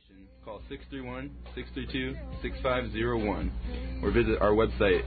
Call 631-632-6501 or visit our website,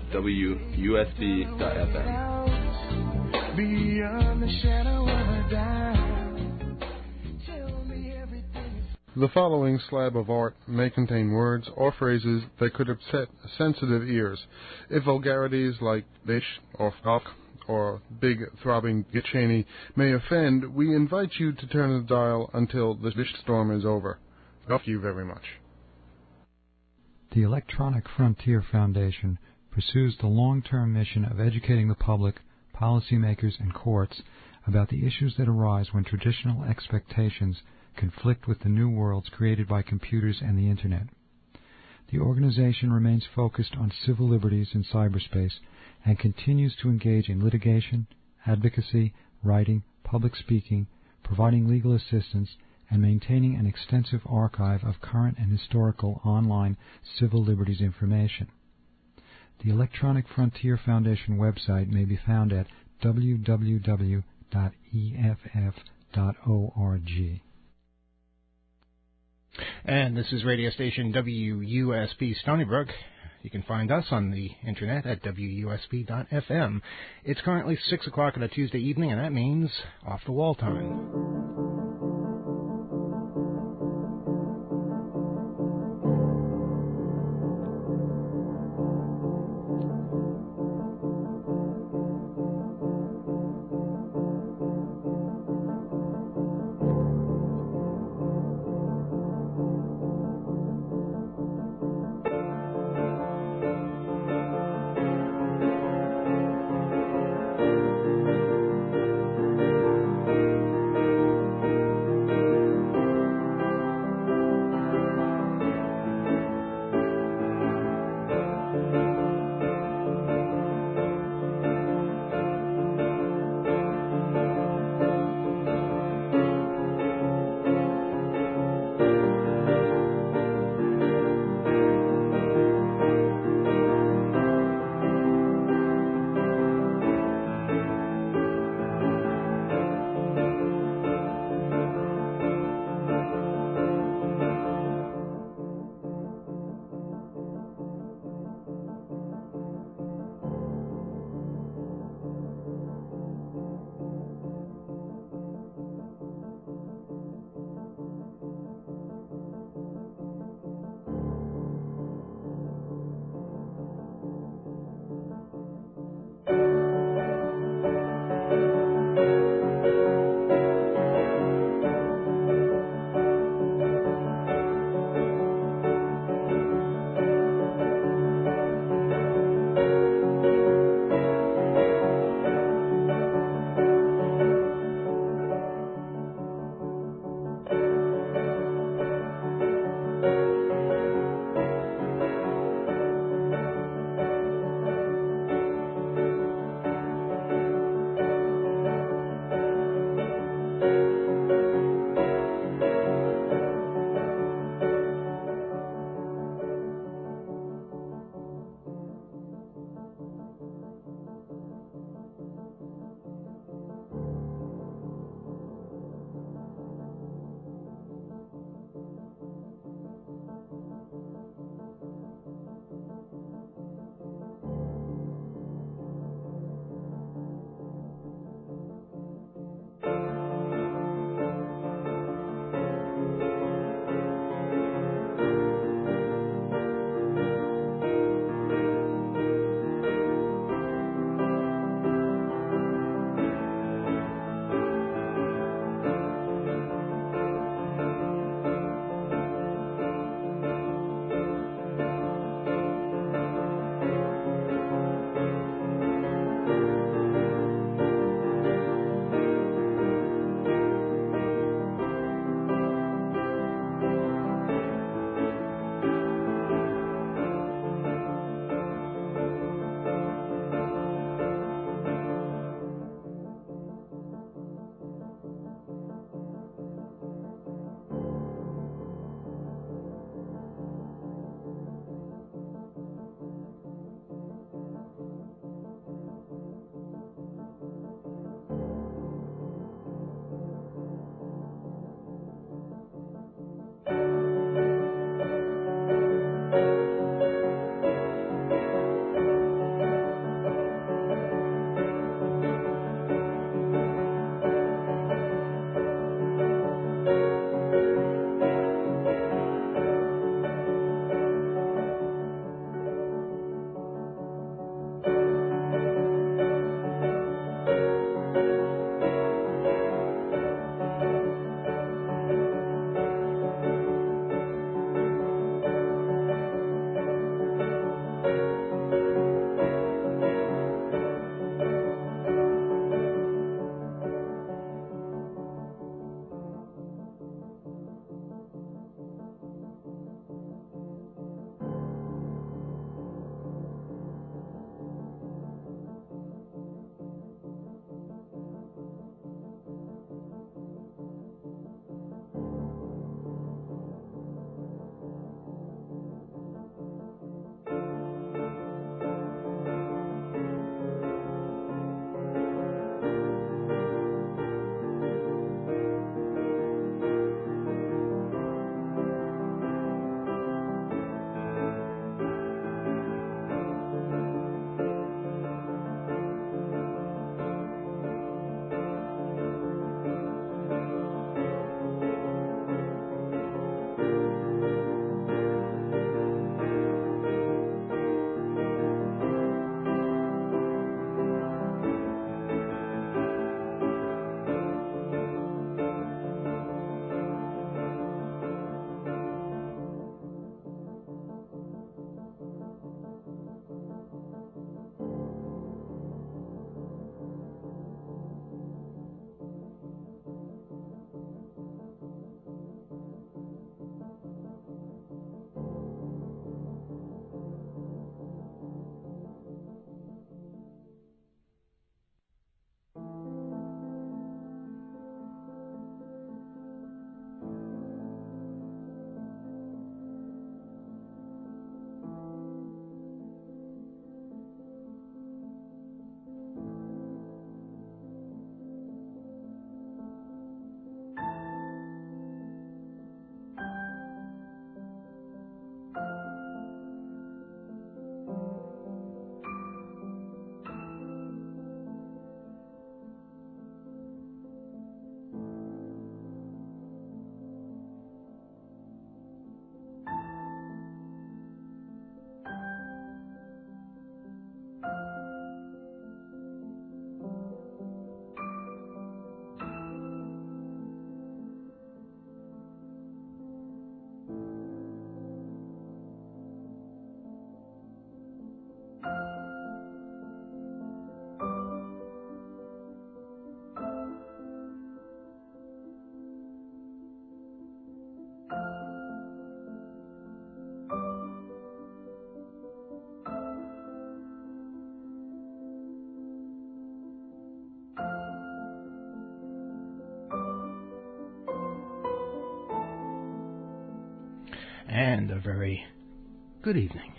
wusb.fm. Beyond the shadow of a doubt, tell me everything. The following slab of art may contain words or phrases that could upset sensitive ears. If vulgarities like bish or fuck or big throbbing Cheney may offend, we invite you to turn the dial until the bish storm is over. Thank you very much. The Electronic Frontier Foundation pursues the long-term mission of educating the public, policymakers, and courts about the issues that arise when traditional expectations conflict with the new worlds created by computers and the Internet. The organization remains focused on civil liberties in cyberspace and continues to engage in litigation, advocacy, writing, public speaking, providing legal assistance, and maintaining an extensive archive of current and historical online civil liberties information. The Electronic Frontier Foundation website may be found at www.eff.org. And this is radio station WUSB Stony Brook. You can find us on the internet at wusb.fm. It's currently 6 o'clock on a Tuesday evening, and that means off-the-wall time. and a very good evening.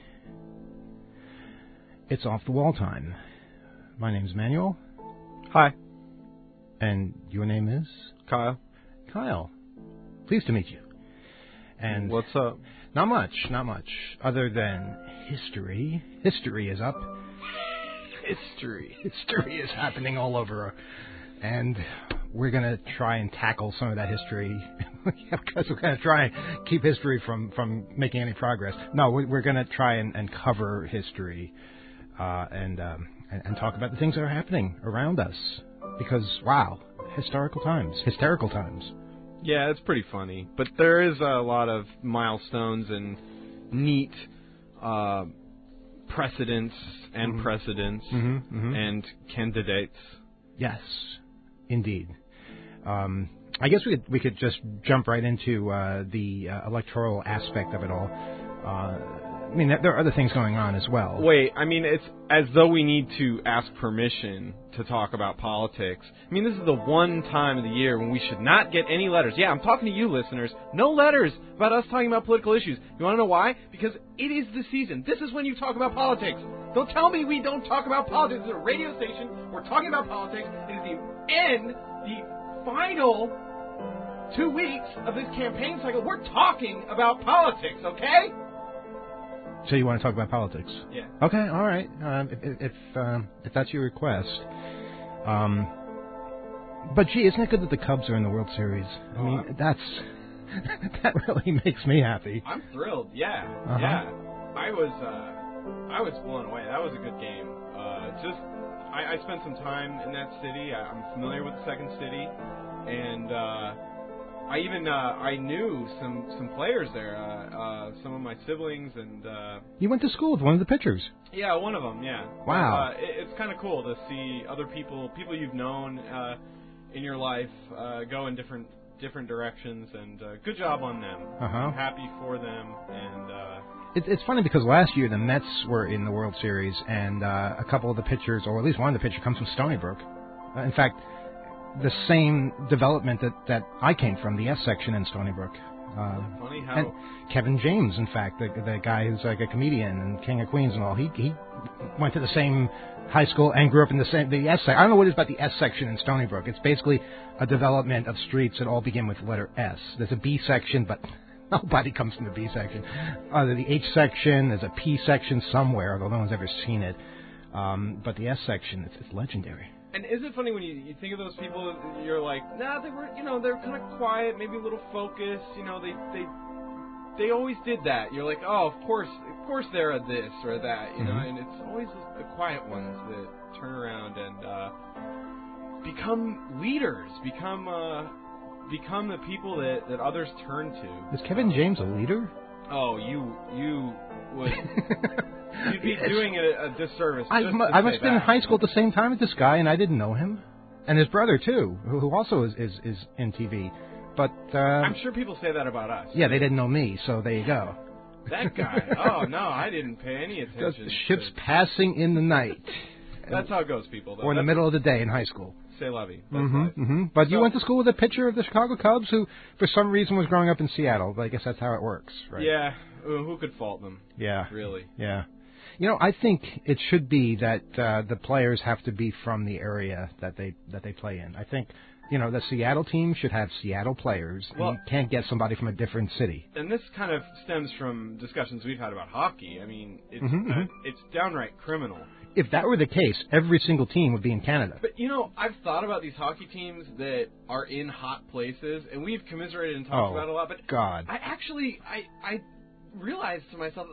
It's Off the Wall time. My name's Manuel. Hi. And your name is? Kyle. Kyle. Pleased to meet you. And what's up? Not much. Other than history. History is up. History is happening all over. And we're going to try and tackle some of that history. Because we're going to try and keep history from making any progress. No, we're going to try and cover history and talk about the things that are happening around us. Because, wow, hysterical times. Yeah, it's pretty funny. But there is a lot of milestones and neat precedents and and candidates. Yes, indeed. I guess we could just jump right into the electoral aspect of it all. I mean, there are other things going on as well. Wait, I mean, it's as though we need to ask permission to talk about politics. I mean, this is the one time of the year when we should not get any letters. Yeah, I'm talking to you, listeners. No letters about us talking about political issues. You want to know why? Because it is the season. This is when you talk about politics. Don't tell me we don't talk about politics. This is a radio station. We're talking about politics. It is the final 2 weeks of this campaign cycle. We're talking about politics, okay? So you want to talk about politics? Yeah. Okay, all right. If that's your request. But gee, isn't it good that the Cubs are in the World Series? I mean, that really makes me happy. I'm thrilled. Yeah. Yeah. I was blown away. That was a good game. I spent some time in that city. I'm familiar with the second city, and I knew some players there, some of my siblings, and you went to school with one of the pitchers. Yeah, one of them. Yeah. Wow. It's kind of cool to see other people you've known in your life go in different directions, and good job on them. I'm happy for them, and it's funny because last year the Mets were in the World Series, and a couple of the pitchers, or at least one of the pitchers, comes from Stony Brook. In fact, the same development that I came from, the S section in Stony Brook. Funny how... And Kevin James, in fact, the guy who's like a comedian and King of Queens and all, he went to the same high school and grew up in the S section. I don't know what it is about the S section in Stony Brook. It's basically a development of streets that all begin with the letter S. There's a B section, but nobody comes from the B section. The H section, there's a P section somewhere, although no one's ever seen it. But the S section, it's legendary. And is it funny when you think of those people, you're like, nah, they're kind of quiet, maybe a little focused, they always did that. You're like, oh, of course they're a this or that, you know, and it's always the quiet ones that turn around and become leaders, become the people that others turn to. Is Kevin James a leader? Oh, you would... You'd be doing it a disservice. I must have been in high school at the same time as this guy, and I didn't know him. And his brother, too, who also is in TV. But I'm sure people say that about us. Yeah, they didn't know me, so there you go. That guy. Oh, no, I didn't pay any attention. Ships passing in the night. That's how it goes, people. Or in the middle of the day in high school. C'est la vie. But you went to school with a pitcher of the Chicago Cubs who, for some reason, was growing up in Seattle. But I guess that's how it works, right? Yeah. Who could fault them? Yeah. Really. Yeah. You know, I think it should be that the players have to be from the area that they play in. I think, the Seattle team should have Seattle players. Well, and you can't get somebody from a different city. And this kind of stems from discussions we've had about hockey. I mean, it's downright criminal. If that were the case, every single team would be in Canada. But, I've thought about these hockey teams that are in hot places, and we've commiserated and talked about it a lot. But God. I realized to myself,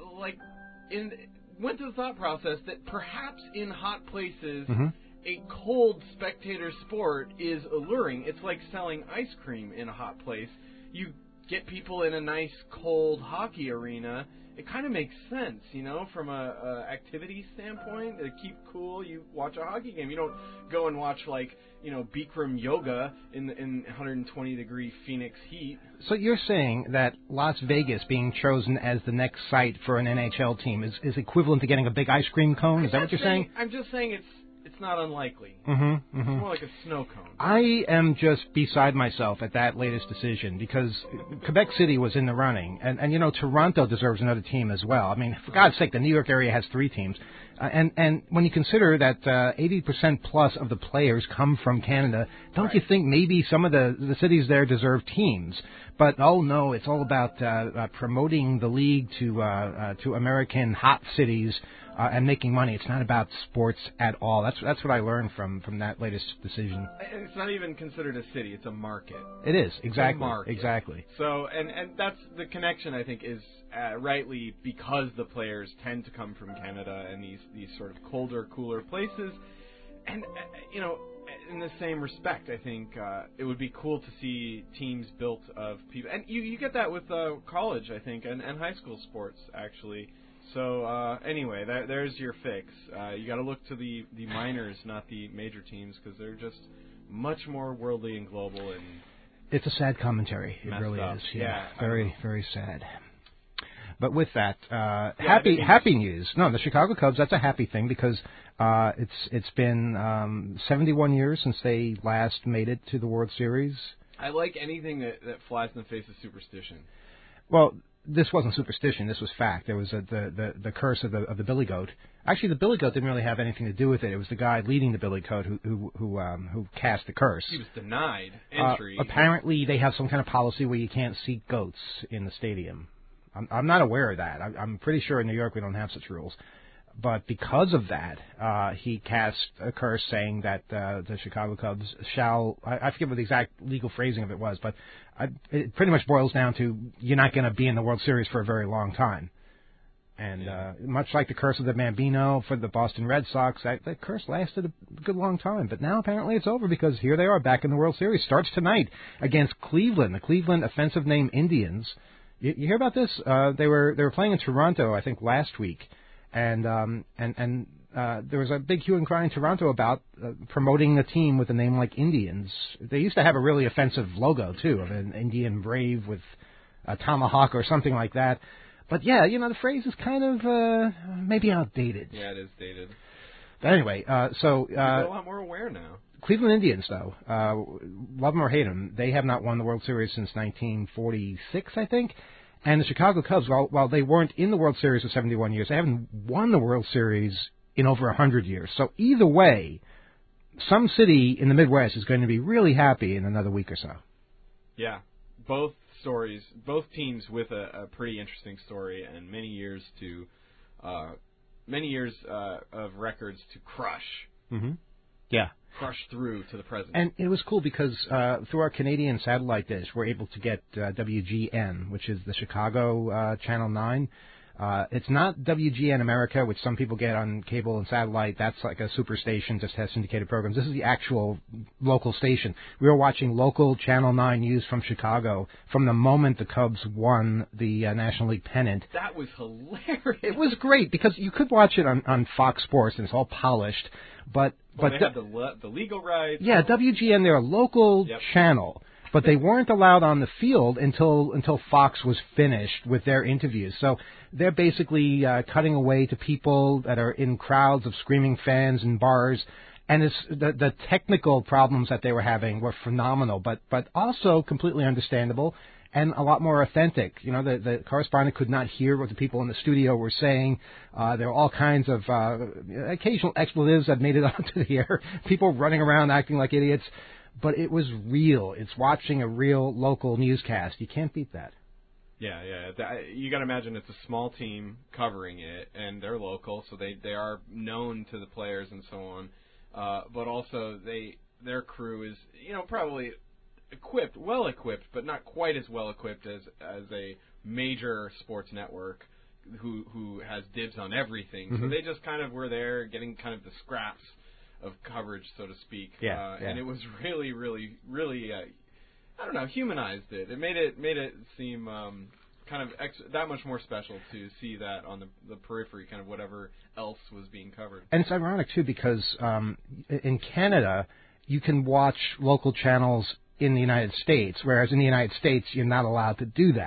went through the thought process that perhaps in hot places, a cold spectator sport is alluring. It's like selling ice cream in a hot place. You get people in a nice cold hockey arena. It kind of makes sense, from a activity standpoint. To keep cool, you watch a hockey game. You don't go and watch Bikram yoga in 120-degree Phoenix heat. So you're saying that Las Vegas being chosen as the next site for an NHL team is equivalent to getting a big ice cream cone? Is that what you're saying? I'm just saying it's not unlikely. Mm-hmm. It's more like a snow cone. I am just beside myself at that latest decision because Quebec City was in the running, and you know, Toronto deserves another team as well. I mean, for God's sake, the New York area has 3 teams. And when you consider that 80% plus of the players come from Canada, don't you think maybe some of the cities there deserve teams? But oh no, it's all about promoting the league to American hot cities and making money. It's not about sports at all. That's what I learned from that latest decision. It's not even considered a city; it's a market. It is exactly It's a market. exactly. So and that's the connection. I think is rightly because the players tend to come from Canada and these sort of colder, cooler places, and you know. In the same respect, I think it would be cool to see teams built of people, and you get that with college, I think, and high school sports actually. So anyway, there's your fix. You got to look to the minors, not the major teams, because they're just much more worldly and global. And it's a sad commentary. It really up. is. Yeah, very very sad. But with that, happy news. No, the Chicago Cubs, that's a happy thing because it's been 71 years since they last made it to the World Series. I like anything that flies in the face of superstition. Well, this wasn't superstition. This was fact. There was the curse of the billy goat. Actually, the billy goat didn't really have anything to do with it. It was the guy leading the billy goat who cast the curse. He was denied entry. Apparently, they have some kind of policy where you can't see goats in the stadium. I'm not aware of that. I'm pretty sure in New York we don't have such rules. But because of that, he cast a curse saying that the Chicago Cubs shall, I forget what the exact legal phrasing of it was, but it pretty much boils down to you're not going to be in the World Series for a very long time. And much like the curse of the Bambino for the Boston Red Sox, that curse lasted a good long time. But now apparently it's over because here they are back in the World Series. Starts tonight against Cleveland, the Cleveland offensive name Indians. You hear about this? They were playing in Toronto, I think, last week, and there was a big hue and cry in Toronto about promoting a team with a name like Indians. They used to have a really offensive logo too, of an Indian brave with a tomahawk or something like that. But yeah, you know, the phrase is kind of maybe outdated. Yeah, it is dated. But anyway, so people are a lot more aware now. Cleveland Indians, though, love them or hate them, they have not won the World Series since 1946, I think. And the Chicago Cubs, while they weren't in the World Series for 71 years, they haven't won the World Series in over 100 years. So either way, some city in the Midwest is going to be really happy in another week or so. Yeah, both stories, both teams with a pretty interesting story and many years of records to crush. Mm-hmm. Yeah. Crush through to the present. And it was cool because through our Canadian satellite dish, we're able to get WGN, which is the Chicago Channel 9. It's not WGN America, which some people get on cable and satellite. That's like a super station, just has syndicated programs. This is the actual local station. We were watching local Channel 9 news from Chicago from the moment the Cubs won the National League pennant. That was hilarious. It was great because you could watch it on Fox Sports and it's all polished. But they had the legal rights. Yeah, WGN, they're a local channel. But they weren't allowed on the field until Fox was finished with their interviews. So they're basically cutting away to people that are in crowds of screaming fans in bars. And it's the technical problems that they were having were phenomenal, but also completely understandable and a lot more authentic. You know, the correspondent could not hear what the people in the studio were saying. There were all kinds of occasional expletives that made it onto the air. People running around acting like idiots. But it was real. It's watching a real local newscast. You can't beat that. Yeah. You got to imagine it's a small team covering it, and they're local, so they are known to the players and so on. But also their crew is, you know, probably well equipped, but not quite as well equipped as a major sports network who has dibs on everything. Mm-hmm. So they just kind of were there getting kind of the scraps of coverage, so to speak. Yeah. And it was really, really, really, I don't know, humanized it. It made it seem kind of that much more special to see that on the periphery, kind of whatever else was being covered. And it's ironic, too, because in Canada, you can watch local channels in the United States, whereas in the United States, you're not allowed to do that.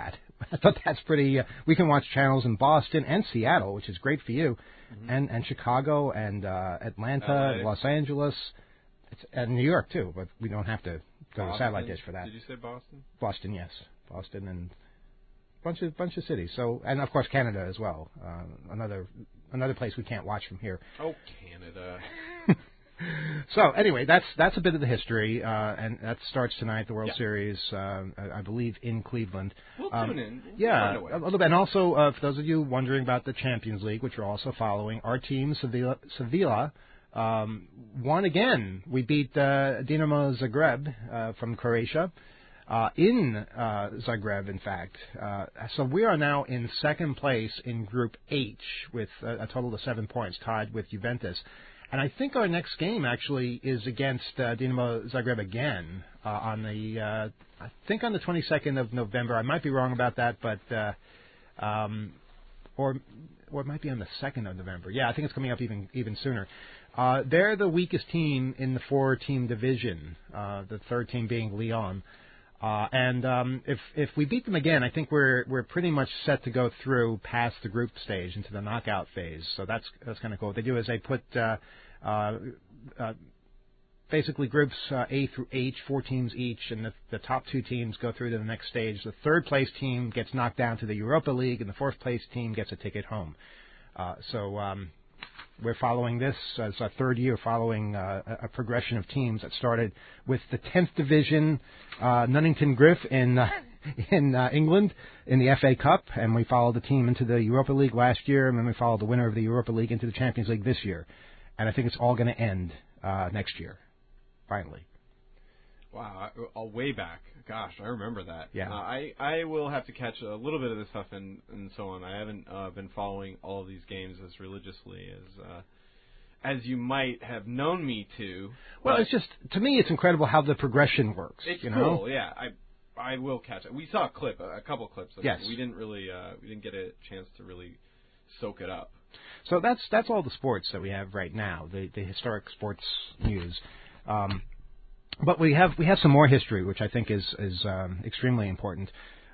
I thought that's pretty. We can watch channels in Boston and Seattle, which is great for you, and Chicago and Atlanta, Los Angeles, and New York too. But we don't have to go to satellite dish for that. Did you say Boston? Boston, yes, Boston and bunch of cities. So, and of course Canada as well. Another place we can't watch from here. Oh, Canada. So anyway, that's a bit of the history, and that starts tonight, the World Series, I believe, in Cleveland. We'll tune in. Yeah, a little bit. And also, for those of you wondering about the Champions League, which you're also following, our team, Sevilla, won again. We beat Dinamo Zagreb from Croatia. In Zagreb, in fact. So we are now in second place in Group H with a total of 7 points, tied with Juventus. And I think our next game actually is against Dinamo Zagreb again on the I think on the 22nd of November. I might be wrong about that, but or it might be on the 2nd of November. Yeah, I think it's coming up even sooner. They're the weakest team in the 4-team division. The third team being Lyon. And if we beat them again, I think we're pretty much set to go through past the group stage into the knockout phase. So that's kind of cool. What they do is they put basically groups A through H, 4 teams each, and the top 2 teams go through to the next stage. The third place team gets knocked down to the Europa League, and the fourth place team gets a ticket home. So we're following this as our third year, following a progression of teams that started with the 10th Division Nunnington Griff in England in the FA Cup, and we followed the team into the Europa League last year, and then we followed the winner of the Europa League into the Champions League this year. And I think it's all going to end next year, finally. Wow, way back. Gosh, I remember that. Yeah. I will have to catch a little bit of this stuff and so on. I haven't been following all of these games as religiously as you might have known me to. Well, it's just, to me, it's incredible how the progression works. It's you know? cool, yeah. I will catch it. We saw a couple clips of yes. it. We didn't really, we didn't get a chance to really soak it up. So that's all the sports that we have right now, the historic sports news. But we have some more history, which I think is extremely important.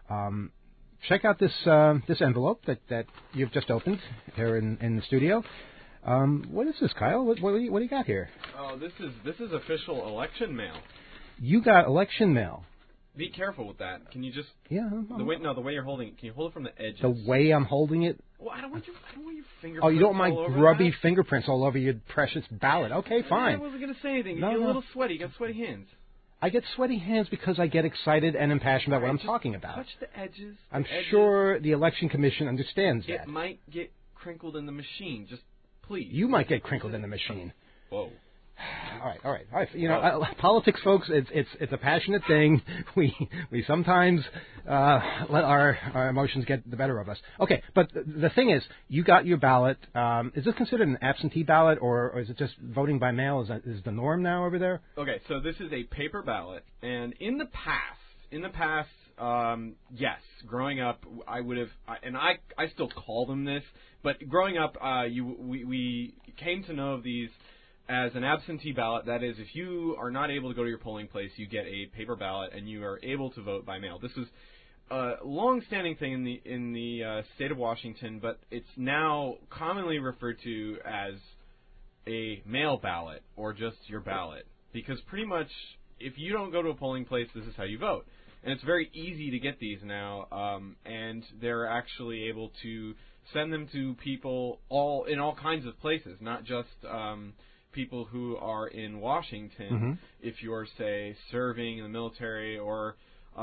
Check out this envelope that you've just opened here in the studio. What is this, Kyle? What do you got here? Oh, this is official election mail. You got election mail. Be careful with that. Can you just? Yeah. The way you're holding it. Can you hold it from the edges? The way I'm holding it. Well, I don't want your fingerprints. Oh, you don't want my grubby that? Fingerprints all over your precious ballot. Okay, fine. I wasn't going to say anything. No, You're a little sweaty. You got sweaty hands. I get sweaty hands because I get excited and impassioned about what I'm talking about. Touch the edges. I'm sure the Election Commission understands that. It might get crinkled in the machine. Just please. You might get crinkled in the machine. Whoa. All right. You know, politics, folks. It's a passionate thing. We sometimes let our emotions get the better of us. Okay, but the thing is, you got your ballot. Is this considered an absentee ballot, or is it just voting by mail? Is the norm now over there? Okay, so this is a paper ballot, and in the past, yes, growing up, I would have, and I still call them this, but growing up, we came to know of these as an absentee ballot. That is, if you are not able to go to your polling place, you get a paper ballot and you are able to vote by mail. This is a long-standing thing in the state of Washington, but it's now commonly referred to as a mail ballot or just your ballot, because pretty much if you don't go to a polling place, this is how you vote. And it's very easy to get these now, and they're actually able to send them to people in all kinds of places, not just people who are in Washington. Mm-hmm. If you're, say, serving in the military or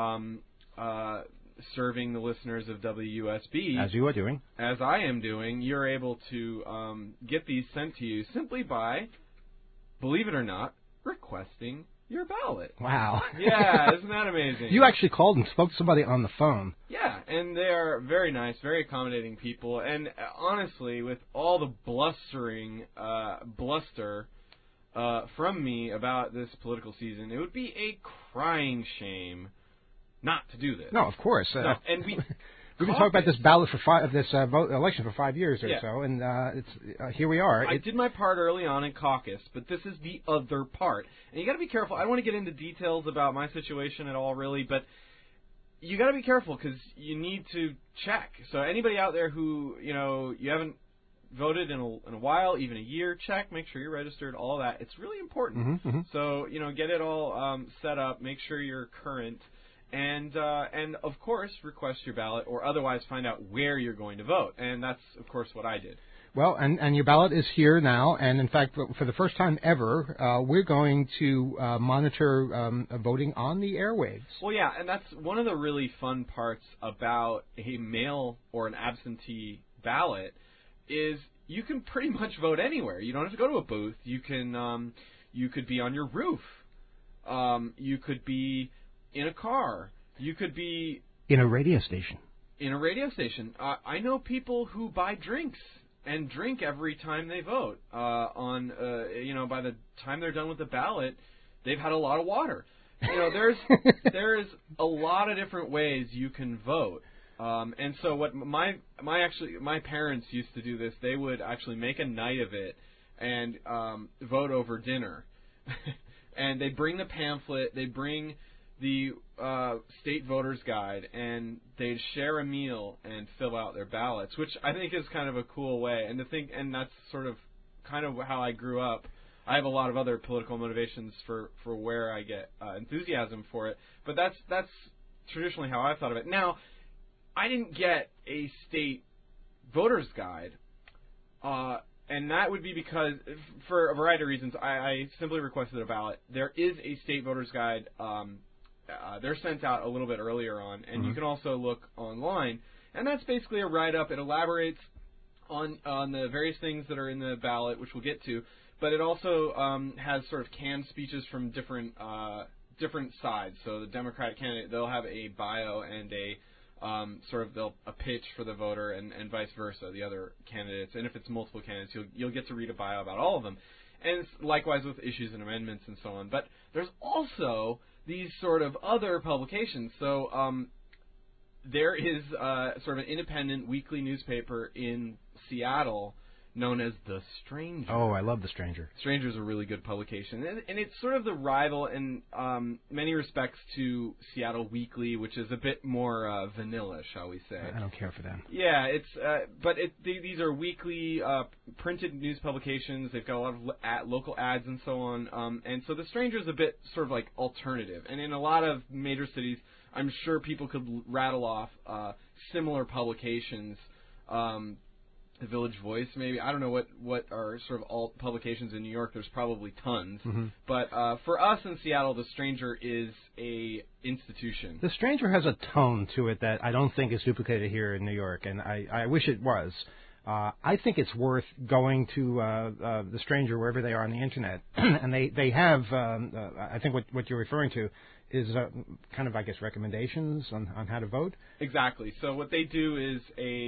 serving the listeners of WUSB, as you are doing, as I am doing, you're able to get these sent to you simply by, believe it or not, requesting your ballot. Wow. Yeah, isn't that amazing? You actually called and spoke to somebody on the phone. Yeah, and they are very nice, very accommodating people. And honestly, with all the bluster from me about this political season, it would be a crying shame not to do this. No, of course. No, and we've been talking about this ballot election for 5 years or so, and here we are. I did my part early on in caucus, but this is the other part, and you got to be careful. I don't want to get into details about my situation at all, really, but you got to be careful because you need to check. So anybody out there who you haven't voted in a while, even a year, check, make sure you're registered, all that. It's really important. Mm-hmm. So get it all set up, make sure you're current, and of course request your ballot or otherwise find out where you're going to vote. And that's of course what I did. Well, and your ballot is here now, and in fact, for the first time ever, we're going to monitor voting on the airwaves. Well, yeah, and that's one of the really fun parts about a mail or an absentee ballot is you can pretty much vote anywhere. You don't have to go to a booth. You can you could be on your roof. You could be in a car. You could be in a radio station. In a radio station. I know people who buy drinks and drink every time they vote. By the time they're done with the ballot, they've had a lot of water. There's a lot of different ways you can vote. And so what my parents used to do this. They would actually make a night of it and vote over dinner. And they'd bring the pamphlet, they'd bring the state voters guide, and they'd share a meal and fill out their ballots, which I think is kind of a cool way. And that's sort of kind of how I grew up. I have a lot of other political motivations for where I get enthusiasm for it, but that's traditionally how I thought of it. Now, I didn't get a state voters guide, and that would be because, for a variety of reasons, I simply requested a ballot. There is a state voters guide. They're sent out a little bit earlier on, and you can also look online. And that's basically a write-up. It elaborates on the various things that are in the ballot, which we'll get to. But it also has sort of canned speeches from different sides. So the Democratic candidate, they'll have a bio and a pitch for the voter, and vice versa, the other candidates. And if it's multiple candidates, you'll get to read a bio about all of them. And it's likewise with issues and amendments and so on. But there's also these sort of other publications. So there is sort of an independent weekly newspaper in Seattle known as The Stranger. Oh, I love The Stranger. Stranger's a really good publication. And it's sort of the rival in many respects to Seattle Weekly, which is a bit more vanilla, shall we say. I don't care for them. Yeah, these are weekly printed news publications. They've got a lot of local ads and so on. And so The Stranger's a bit sort of like alternative. And in a lot of major cities, I'm sure people could rattle off similar publications. The Village Voice, maybe. I don't know what are sort of alt publications in New York. There's probably tons. Mm-hmm. But for us in Seattle, The Stranger is a institution. The Stranger has a tone to it that I don't think is duplicated here in New York, and I wish it was. I think it's worth going to The Stranger wherever they are on the Internet. And they have, I think what you're referring to is kind of, I guess, recommendations on how to vote? Exactly. So what they do is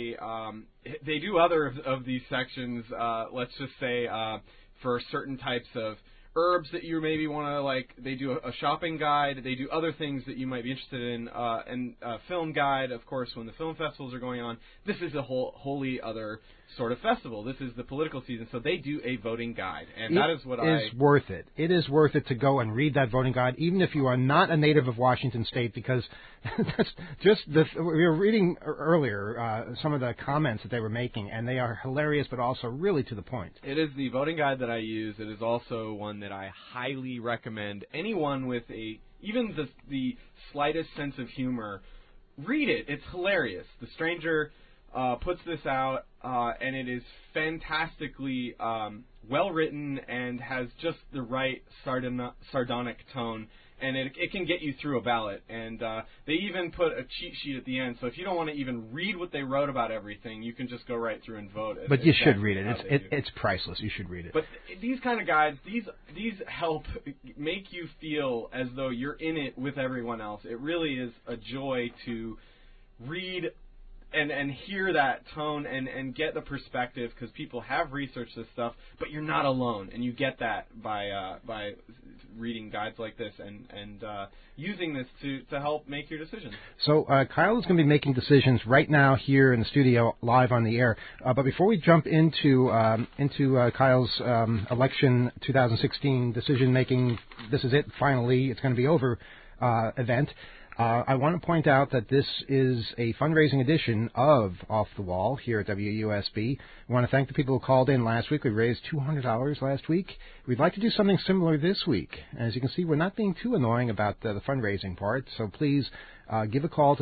they do other of these sections, let's just say for certain types of herbs that you maybe want to like. They do a shopping guide. They do other things that you might be interested in, and a film guide, of course, when the film festivals are going on. This is a wholly other sort of festival. This is the political season, so they do a voting guide, and that is what It is worth it. It is worth it to go and read that voting guide, even if you are not a native of Washington State, because that's just we were reading earlier some of the comments that they were making, and they are hilarious, but also really to the point. It is the voting guide that I use. It is also one that I highly recommend anyone with even the slightest sense of humor. Read it. It's hilarious. The Stranger puts this out, and it is fantastically well written and has just the right sardonic tone, and it can get you through a ballot. And they even put a cheat sheet at the end, so if you don't want to even read what they wrote about everything, you can just go right through and vote. But you should read it. It's priceless. You should read it. But these kind of guides, these help make you feel as though you're in it with everyone else. It really is a joy to read and hear that tone and get the perspective, because people have researched this stuff, but you're not alone, and you get that by reading guides like this and using this to help make your decisions. So Kyle is going to be making decisions right now here in the studio, live on the air. But before we jump into Kyle's election 2016 decision making, this is it, finally, it's going to be over event. I want to point out that this is a fundraising edition of Off the Wall here at WUSB. We want to thank the people who called in last week. We raised $200 last week. We'd like to do something similar this week. As you can see, we're not being too annoying about the fundraising part, so please give a call to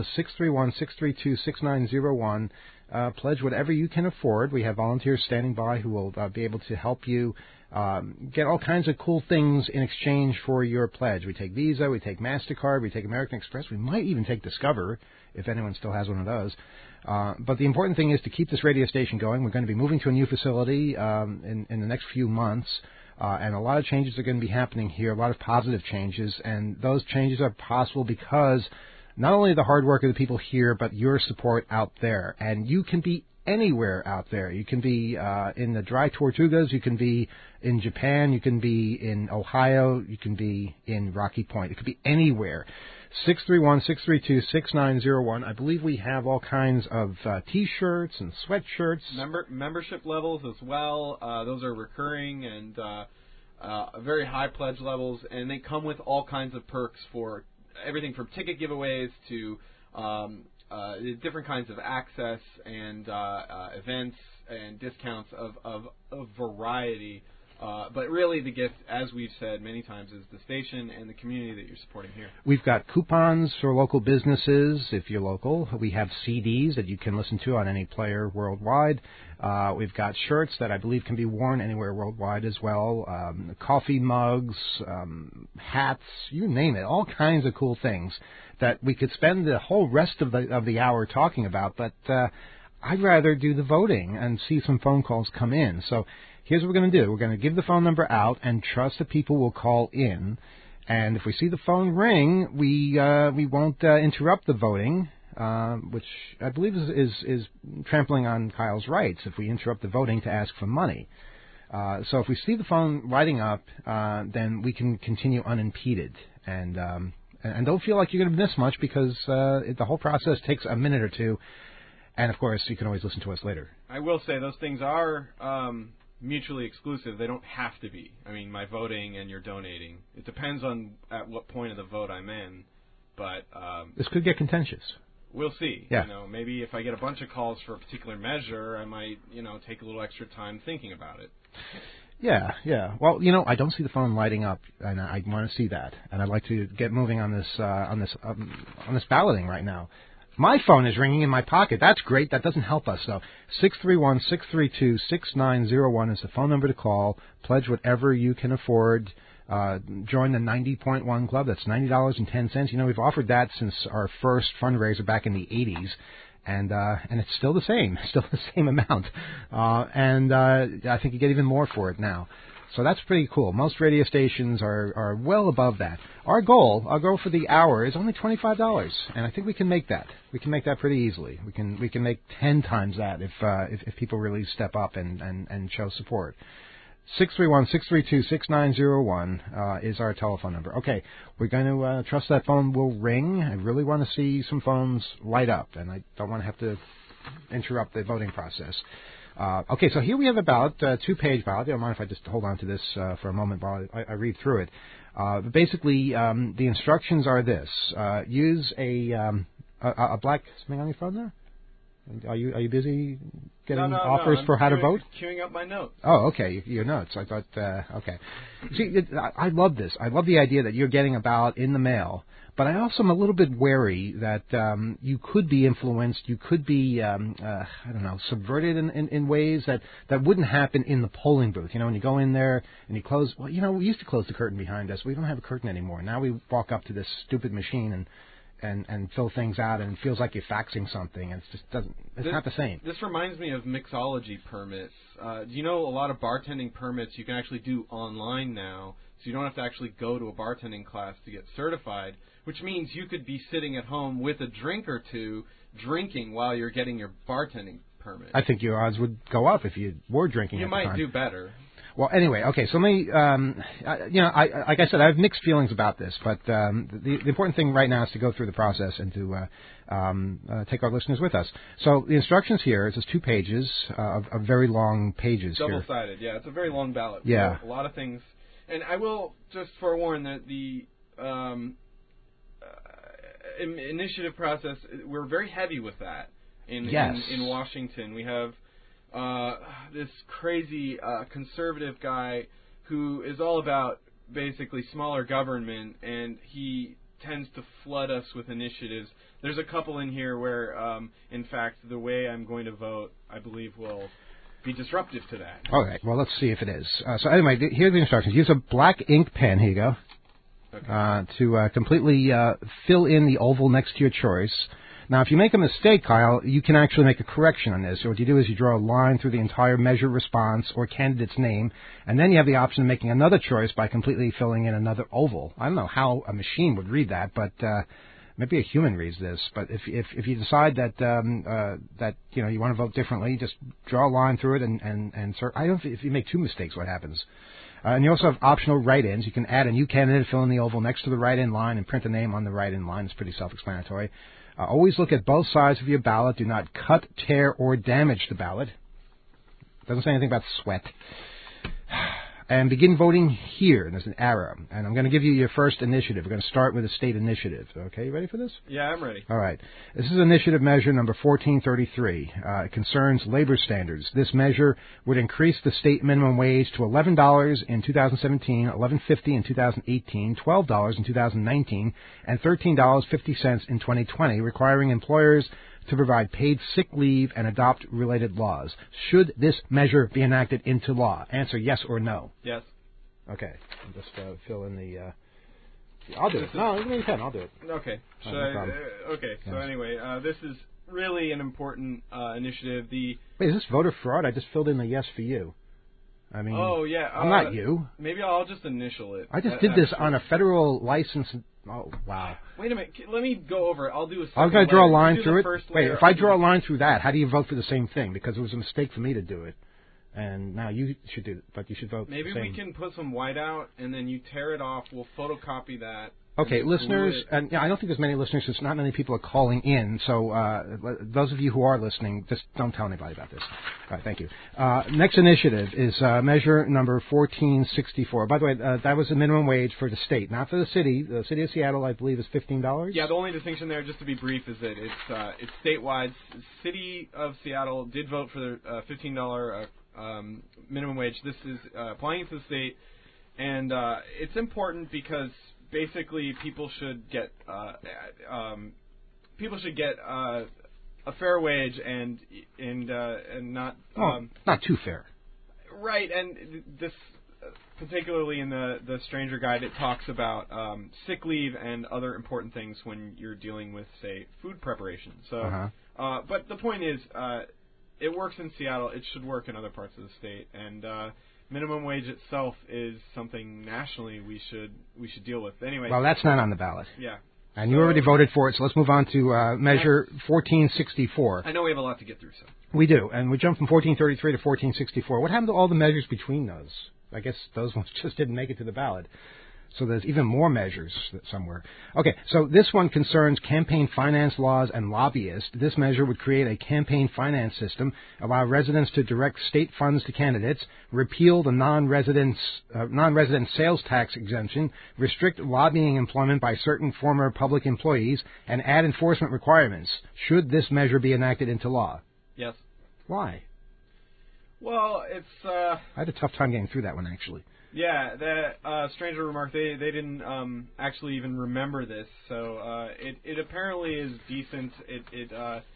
631-632-6901. Pledge whatever you can afford. We have volunteers standing by who will be able to help you get all kinds of cool things in exchange for your pledge. We take Visa, we take MasterCard, we take American Express, we might even take Discover, if anyone still has one of those. But the important thing is to keep this radio station going. We're going to be moving to a new facility in the next few months, and a lot of changes are going to be happening here, a lot of positive changes, and those changes are possible because not only the hard work of the people here, but your support out there. And you can be anywhere out there. You can be in the Dry Tortugas, you can be in Japan, you can be in Ohio, you can be in Rocky Point. It could be anywhere. 631-632-6901. I believe we have all kinds of T-shirts and sweatshirts. Membership levels as well. Those are recurring and very high pledge levels, and they come with all kinds of perks for everything from ticket giveaways to different kinds of access and events and discounts of variety. But really the gift, as we've said many times, is the station and the community that you're supporting here. We've got coupons for local businesses, if you're local. We have CDs that you can listen to on any player worldwide. We've got shirts that I believe can be worn anywhere worldwide as well. Coffee mugs, hats, you name it. All kinds of cool things that we could spend the whole rest of the hour talking about. But I'd rather do the voting and see some phone calls come in. So here's what we're going to do. We're going to give the phone number out and trust that people will call in. And if we see the phone ring, we won't interrupt the voting, which I believe is trampling on Kyle's rights if we interrupt the voting to ask for money. So if we see the phone lighting up, then we can continue unimpeded. And don't feel like you're going to miss much because the whole process takes a minute or two. And, of course, you can always listen to us later. I will say those things are mutually exclusive. They don't have to be. I mean, my voting and your donating. It depends on at what point of the vote I'm in. But this could get contentious. We'll see. Yeah. Maybe if I get a bunch of calls for a particular measure, I might, take a little extra time thinking about it. Yeah. Well, I don't see the phone lighting up, and I want to see that. And I'd like to get moving on this balloting right now. My phone is ringing in my pocket. That's great. That doesn't help us, though. 631-632-6901 is the phone number to call. Pledge whatever you can afford. Join the 90.1 Club. That's $90.10. We've offered that since our first fundraiser back in the 80s. And it's still the same amount. And I think you get even more for it now. So that's pretty cool. Most radio stations are well above that. Our goal for the hour is only $25, and I think we can make that. We can make that pretty easily. We can make 10 times that if people really step up and show support. 631-632-6901 is our telephone number. Okay, we're going to trust that phone will ring. I really want to see some phones light up, and I don't want to have to interrupt the voting process. Okay, so here we have about a two-page ballot. I don't mind if I just hold on to this for a moment while I read through it. Basically, the instructions are this. Use a black something on your phone there? Are you busy getting offers for how to vote? Queuing up my notes. Oh, okay, your notes. I thought, okay. See, I love this. I love the idea that you're getting a ballot in the mail. But I also am a little bit wary that you could be influenced, you could be, subverted in ways that wouldn't happen in the polling booth. When you go in there and you close, we used to close the curtain behind us. We don't have a curtain anymore. Now we walk up to this stupid machine and fill things out, and it feels like you're faxing something. And it's not the same. This reminds me of mixology permits. Do you know a lot of bartending permits you can actually do online now, so you don't have to actually go to a bartending class to get certified, which means you could be sitting at home with a drink or two, drinking while you're getting your bartending permit. I think your odds would go up if you were drinking at the time. You might do better. Well, anyway, okay, so let me, like I said, I have mixed feelings about this, but the important thing right now is to go through the process and to take our listeners with us. So the instructions here, it's just 2 pages of very long pages here. Double-sided, yeah. It's a very long ballot. Yeah. A lot of things. And I will just forewarn that initiative process, we're very heavy with that in Washington. We have this crazy conservative guy who is all about basically smaller government, and he tends to flood us with initiatives. There's a couple in here where, in fact, the way I'm going to vote, I believe, will be disruptive to that. All right. Well, let's see if it is. So anyway, here are the instructions. Use a black ink pen. Here you go. Okay. To completely fill in the oval next to your choice. Now, if you make a mistake, Kyle, you can actually make a correction on this. So what you do is you draw a line through the entire measure response or candidate's name, and then you have the option of making another choice by completely filling in another oval. I don't know how a machine would read that, but maybe a human reads this. But if you decide that that you want to vote differently, just draw a line through it and I don't know if you make two mistakes, what happens? And you also have optional write-ins. You can add a new candidate, fill in the oval next to the write-in line, and print a name on the write-in line. It's pretty self-explanatory. Always look at both sides of your ballot. Do not cut, tear, or damage the ballot. Doesn't say anything about sweat. And begin voting here. And there's an arrow. And I'm going to give you your first initiative. We're going to start with a state initiative. Okay, you ready for this? Yeah, I'm ready. All right. This is initiative measure number 1433. It concerns labor standards. This measure would increase the state minimum wage to $11 in 2017, $11.50 in 2018, $12 in 2019, and $13.50 in 2020, requiring employers to provide paid sick leave and adopt related laws. Should this measure be enacted into law? Answer yes or no. Yes. Okay. I'll just fill in the... I'll do it. No, you can. I'll do it. Okay. Okay. So Yes. anyway, this is really an important initiative. Wait, is this voter fraud? I just filled in the yes for you. I mean... Oh, yeah. I'm not you. Maybe I'll just initial it. I just did this on a federal license... Oh, wow. Wait a minute. Let me go over it. I'll do a second I was going to draw a line through it. Wait, layer. if I draw a line through that, how do you vote for the same thing? Because it was a mistake for me to do it. And now you should do it, but you should vote Maybe the same. we can put some white out, and then you tear it off. We'll photocopy that. Okay, listeners, and I don't think there's many listeners, since not many people are calling in, so those of you who are listening, just don't tell anybody about this. All right, thank you. Next initiative is measure number 1464. By the way, that was the minimum wage for the state, not for the city. The city of Seattle, I believe, is $15. Yeah, the only distinction there, just to be brief, is that it's statewide. City of Seattle did vote for the $15 minimum wage. This is applying to the state, and it's important because basically people should get a fair wage and not not too fair. Right, and this particularly in the Stranger Guide, it talks about sick leave and other important things when you're dealing with, say, food preparation. So, but the point is, it works in Seattle. It should work in other parts of the state, and minimum wage itself is something nationally we should deal with. Anyway. Well, that's not on the ballot. Yeah. And you already voted for it, so let's move on to measure 1464. I know we have a lot to get through, so. We do, and we jumped from 1433 to 1464. What happened to all the measures between those? I guess those ones just didn't make it to the ballot. So there's even more measures somewhere. Okay, so this one concerns campaign finance laws and lobbyists. This measure would create a campaign finance system, allow residents to direct state funds to candidates, repeal the non-resident sales tax exemption, restrict lobbying employment by certain former public employees, and add enforcement requirements. Should this measure be enacted into law? Yes. Why? Well, it's... I had a tough time getting through that one, actually. Yeah, that Stranger remarked they didn't actually even remember this, so it apparently is decent. It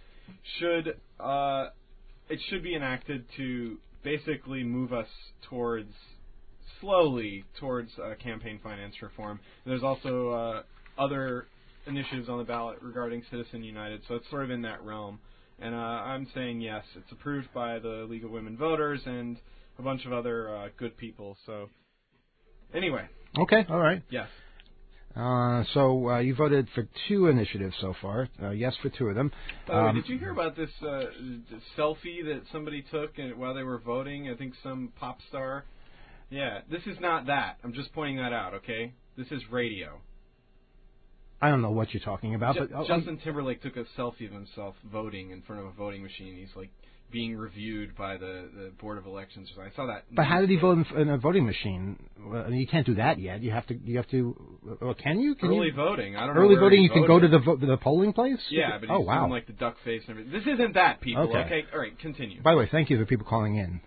should be enacted to basically move us slowly towards campaign finance reform. And there's also other initiatives on the ballot regarding Citizen United, so it's sort of in that realm. And I'm saying yes, it's approved by the League of Women Voters and a bunch of other good people. So anyway. Okay, all right. Yes. So you voted for two initiatives so far. Yes for two of them. By the way, did you hear about this selfie that somebody took while they were voting? I think some pop star. Yeah, this is not that. I'm just pointing that out, okay? This is radio. I don't know what you're talking about. But Justin Timberlake took a selfie of himself voting in front of a voting machine. He's like being reviewed by the Board of Elections. So I saw that. But how did he vote in a voting machine? Well, you can't do that yet. You have to. Well, can you? Early voting. I don't know. Early where voting. he You can go to voted. the polling place. Yeah, but he's oh, wow. doing like the duck face and everything. This isn't that, people. Okay. All right, continue. By the way, thank you to people calling in.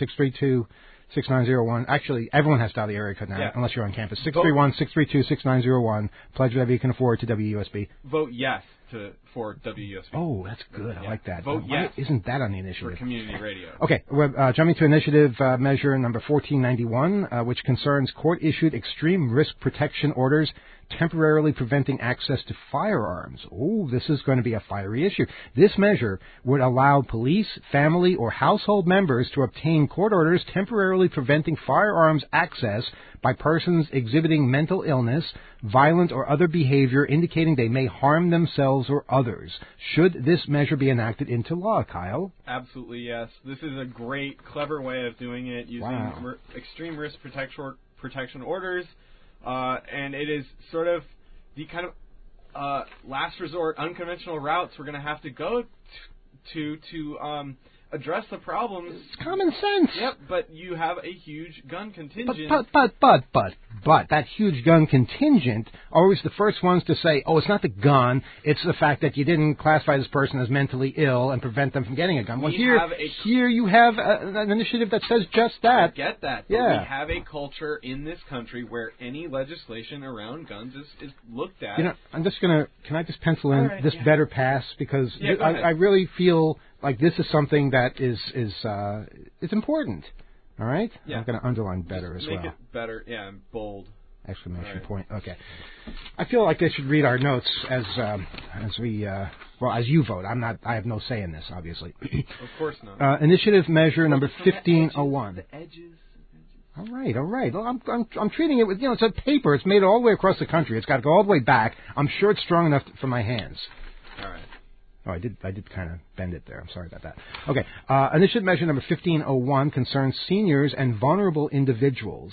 632-6901. Actually, everyone has to dial the area code now, unless you're on campus. 631-632-6901. Pledge whatever you can afford to WUSB. Vote yes for WUSB. Oh, that's good. I like that. Vote yes. Isn't that on the initiative? For community radio. Okay, we're jumping to initiative measure number 1491, which concerns court-issued extreme risk protection orders temporarily preventing access to firearms. Oh, this is going to be a fiery issue. This measure would allow police, family, or household members to obtain court orders temporarily preventing firearms access by persons exhibiting mental illness, violent or other behavior indicating they may harm themselves or others. Should this measure be enacted into law, Kyle? Absolutely, yes. This is a great, clever way of doing it, using extreme risk protection orders. And it is sort of the kind of last resort, unconventional routes we're going to have to go to address the problems. It's common sense. Yep, but you have a huge gun contingent. But that huge gun contingent are always the first ones to say, oh, it's not the gun, it's the fact that you didn't classify this person as mentally ill and prevent them from getting a gun. Well, here you have an initiative that says just that. I get that. But we have a culture in this country where any legislation around guns is looked at. You know, I'm just going to, can I just pencil in this better pass? Because I really feel like this is something that is important. All right? Yeah. I'm going to underline better as well. Make it better, bold. Exclamation point. Okay. I feel like they should read our notes as we as you vote. I have no say in this, obviously. Of course not. Initiative measure number 1501. The edges. All right. Well, I'm treating it with, it's a paper. It's made all the way across the country. It's got to go all the way back. I'm sure it's strong enough for my hands. All right. Oh, I did kind of bend it there. I'm sorry about that. Okay. Initiative measure number 1501 concerns seniors and vulnerable individuals.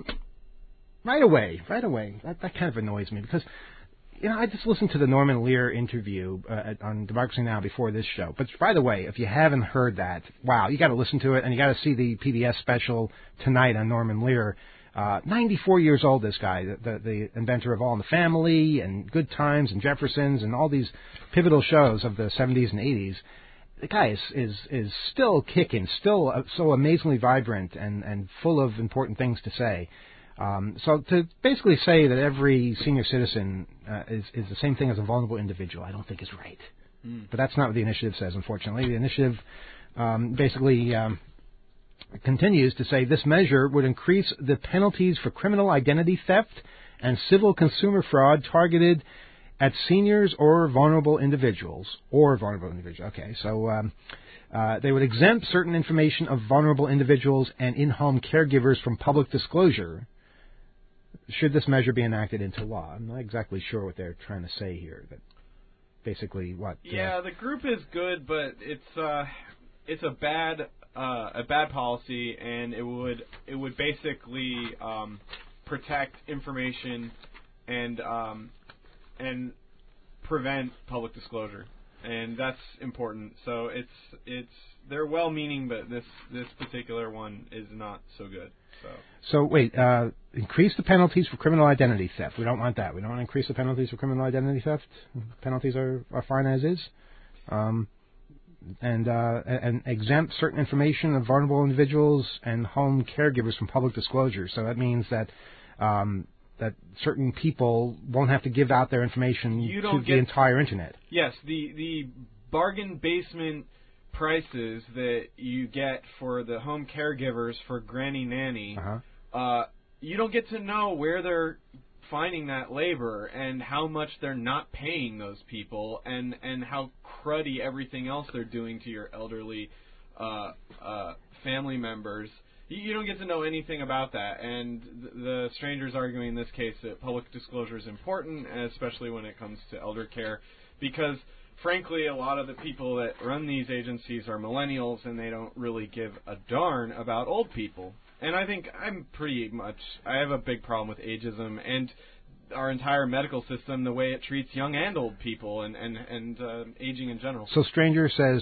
Right away. That kind of annoys me because, I just listened to the Norman Lear interview on Democracy Now! Before this show. But by the way, if you haven't heard that, wow, you got to listen to it, and you got to see the PBS special tonight on Norman Lear. 94 years old, this guy, the inventor of All in the Family and Good Times and Jeffersons and all these pivotal shows of the 70s and 80s. The guy is still kicking, still so amazingly vibrant and full of important things to say. So to basically say that every senior citizen is the same thing as a vulnerable individual, I don't think is right. But that's not what the initiative says, unfortunately. The initiative basically continues to say this measure would increase the penalties for criminal identity theft and civil consumer fraud targeted at seniors or vulnerable individuals. Okay, so they would exempt certain information of vulnerable individuals and in-home caregivers from public disclosure should this measure be enacted into law. I'm not exactly sure what they're trying to say here. But basically, what? Yeah, the group is good, but it's a bad policy, and it would basically protect information and prevent public disclosure, and that's important. So they're well-meaning, but this particular one is not so good. So wait, increase the penalties for criminal identity theft. We don't want that. We don't want to increase the penalties for criminal identity theft. Penalties are fine as is. And exempt certain information of vulnerable individuals and home caregivers from public disclosure. So that means that that certain people won't have to give out their information to the entire Internet. Yes, the bargain basement prices that you get for the home caregivers for Granny Nanny, you don't get to know where they're finding that labor and how much they're not paying those people and how cruddy everything else they're doing to your elderly family members. You don't get to know anything about that, and the stranger's arguing in this case that public disclosure is important, especially when it comes to elder care, because frankly, a lot of the people that run these agencies are millennials, and they don't really give a darn about old people. And I think I have a big problem with ageism and our entire medical system, the way it treats young and old people and aging in general. So Stranger says no.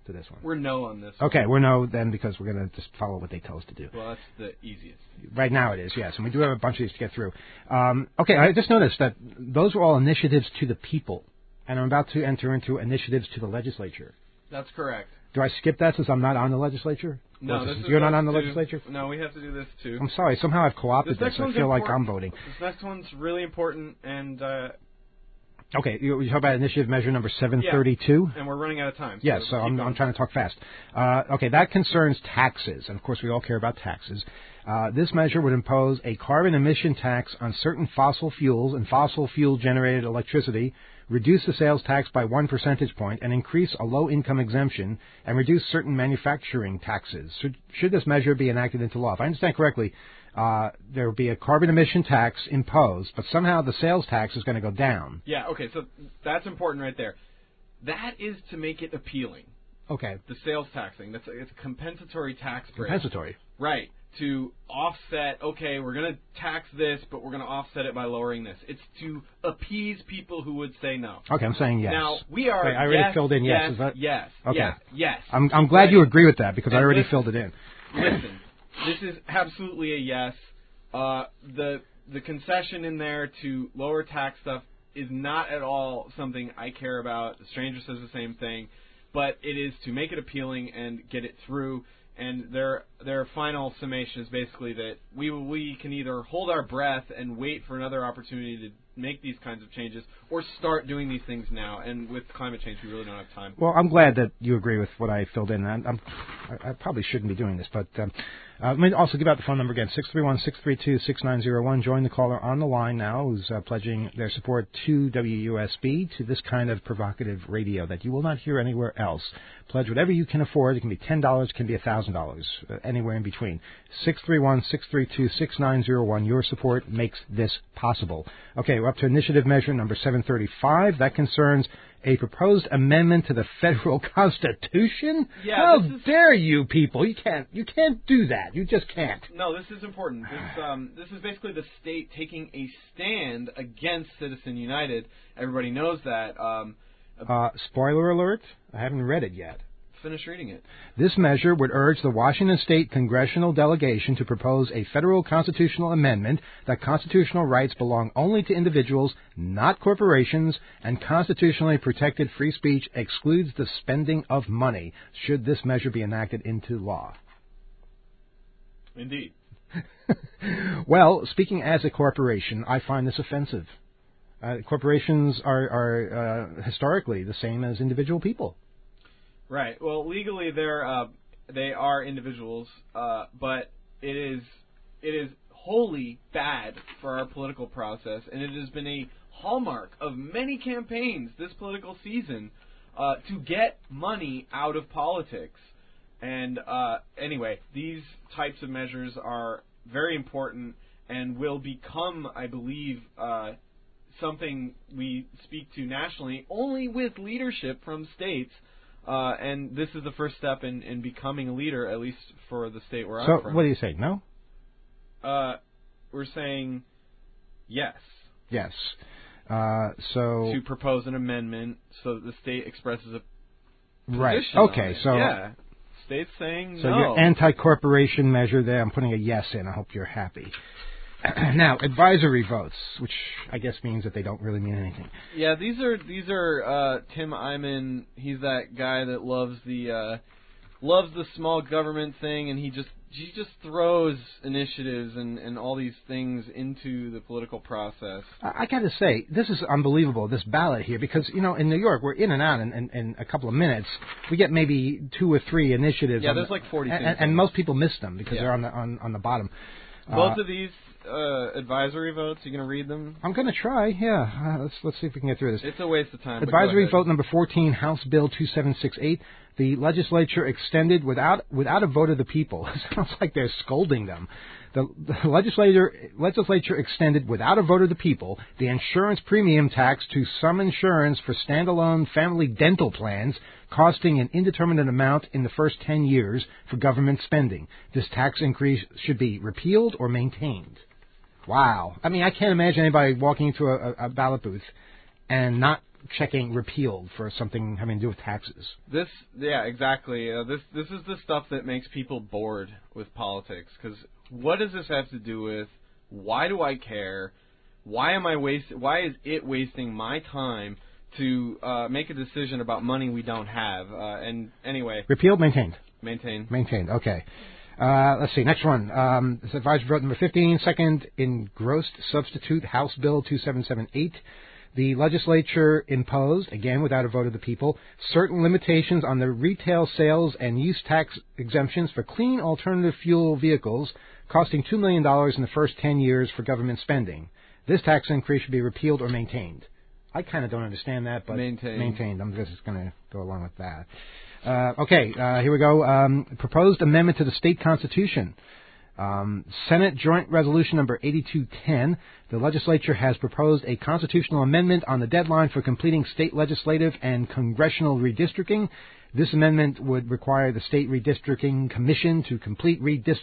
to this one? We're no on this. Okay, we're no then because we're going to just follow what they tell us to do. Well, that's the easiest. Right now it is, yes, and we do have a bunch of these to get through. Okay, I just noticed that those were all initiatives to the people, and I'm about to enter into initiatives to the legislature. That's correct. Do I skip that since I'm not on the legislature? No, this is you're not on the too. legislature? No, we have to do this too. I'm sorry, somehow I've co-opted this. I feel like I'm voting. This next one's really important, and okay, you talk about initiative measure number 732? And we're running out of time. Yes, so I'm trying to talk fast. Okay, that concerns taxes, and of course we all care about taxes. This measure would impose a carbon emission tax on certain fossil fuels and fossil fuel-generated electricity, reduce the sales tax by 1 percentage point, and increase a low-income exemption, and reduce certain manufacturing taxes. Should this measure be enacted into law? If I understand correctly, there will be a carbon emission tax imposed, but somehow the sales tax is going to go down. Yeah, okay, so that's important right there. That is to make it appealing. Okay. The sales taxing. It's a compensatory tax break. Compensatory. Right. To offset, okay, we're going to tax this, but we're going to offset it by lowering this. It's to appease people who would say no. Okay, I'm saying yes. Now, we are... Wait, I already filled in yes. Is that? Yes. Okay. Yeah, yes. I'm glad you agree with that because I already filled it in. Listen, this is absolutely a yes. The concession in there to lower tax stuff is not at all something I care about. The Stranger says the same thing. But it is to make it appealing and get it through. And their final summation is basically that we can either hold our breath and wait for another opportunity to make these kinds of changes, or start doing these things now. And with climate change, we really don't have time. Well, I'm glad that you agree with what I filled in. I probably shouldn't be doing this, but let me also give out the phone number again, 631-632-6901. Join the caller on the line now who's pledging their support to WUSB, to this kind of provocative radio that you will not hear anywhere else. Pledge whatever you can afford. It can be $10, it can be $1,000, anywhere in between. 631-632-6901. Your support makes this possible. Okay, we're up to initiative measure number 735. That concerns a proposed amendment to the federal Constitution? Yeah, How dare you people? You can't do that. You just can't. No, this is important. This is basically the state taking a stand against Citizen United. Everybody knows that. Spoiler alert, I haven't read it yet. Finish reading it. This measure would urge the Washington State congressional delegation to propose a federal constitutional amendment that constitutional rights belong only to individuals, not corporations, and constitutionally protected free speech excludes the spending of money, should this measure be enacted into law. Indeed. Well, speaking as a corporation, I find this offensive. Corporations are historically the same as individual people. Right. Well, legally they are individuals, but it is wholly bad for our political process, and it has been a hallmark of many campaigns this political season to get money out of politics. And anyway, these types of measures are very important and will become, I believe, something we speak to nationally only with leadership from states. And this is the first step in becoming a leader, at least for the state where I'm from. So, what do you say, no? We're saying yes. Yes. So... to propose an amendment so that the state expresses a position. Right. Okay, so... yeah. State's saying so no. So your anti-corporation measure there, I'm putting a yes in. I hope you're happy. Now, advisory votes, which I guess means that they don't really mean anything. Yeah, these are Tim Eyman. He's that guy that loves the small government thing, and he just throws initiatives and all these things into the political process. I got to say, this is unbelievable, this ballot here, because, you know, in New York, we're in and out in a couple of minutes. We get maybe 2 or 3 initiatives. Yeah, there's like 40 things. And most people miss them because they're on the bottom. Both of these advisory votes, you going to read them? I'm going to try, yeah. Let's see if we can get through this. It's a waste of time. Advisory vote number 14, House Bill 2768. The legislature extended without a vote of the people. It sounds like they're scolding them. The legislature extended without a vote of the people the insurance premium tax to some insurance for standalone family dental plans costing an indeterminate amount in the first 10 years for government spending. This tax increase should be repealed or maintained. Wow. I mean, I can't imagine anybody walking into a ballot booth and not checking repealed for something having to do with taxes. Exactly. This is the stuff that makes people bored with politics. Because what does this have to do with? Why do I care? Why is it wasting my time to make a decision about money we don't have? And anyway, repealed, maintained. Maintained. Okay. Let's see. Next one. This advisory vote number 15, second engrossed substitute House Bill 2778. The legislature imposed, again without a vote of the people, certain limitations on the retail sales and use tax exemptions for clean alternative fuel vehicles, costing $2 million in the first 10 years for government spending. This tax increase should be repealed or maintained. I kind of don't understand that, but maintained. I'm just going to go along with that. Here we go. Proposed amendment to the state constitution. Senate Joint Resolution number 8210. The legislature has proposed a constitutional amendment on the deadline for completing state legislative and congressional redistricting. This amendment would require the State Redistricting Commission to complete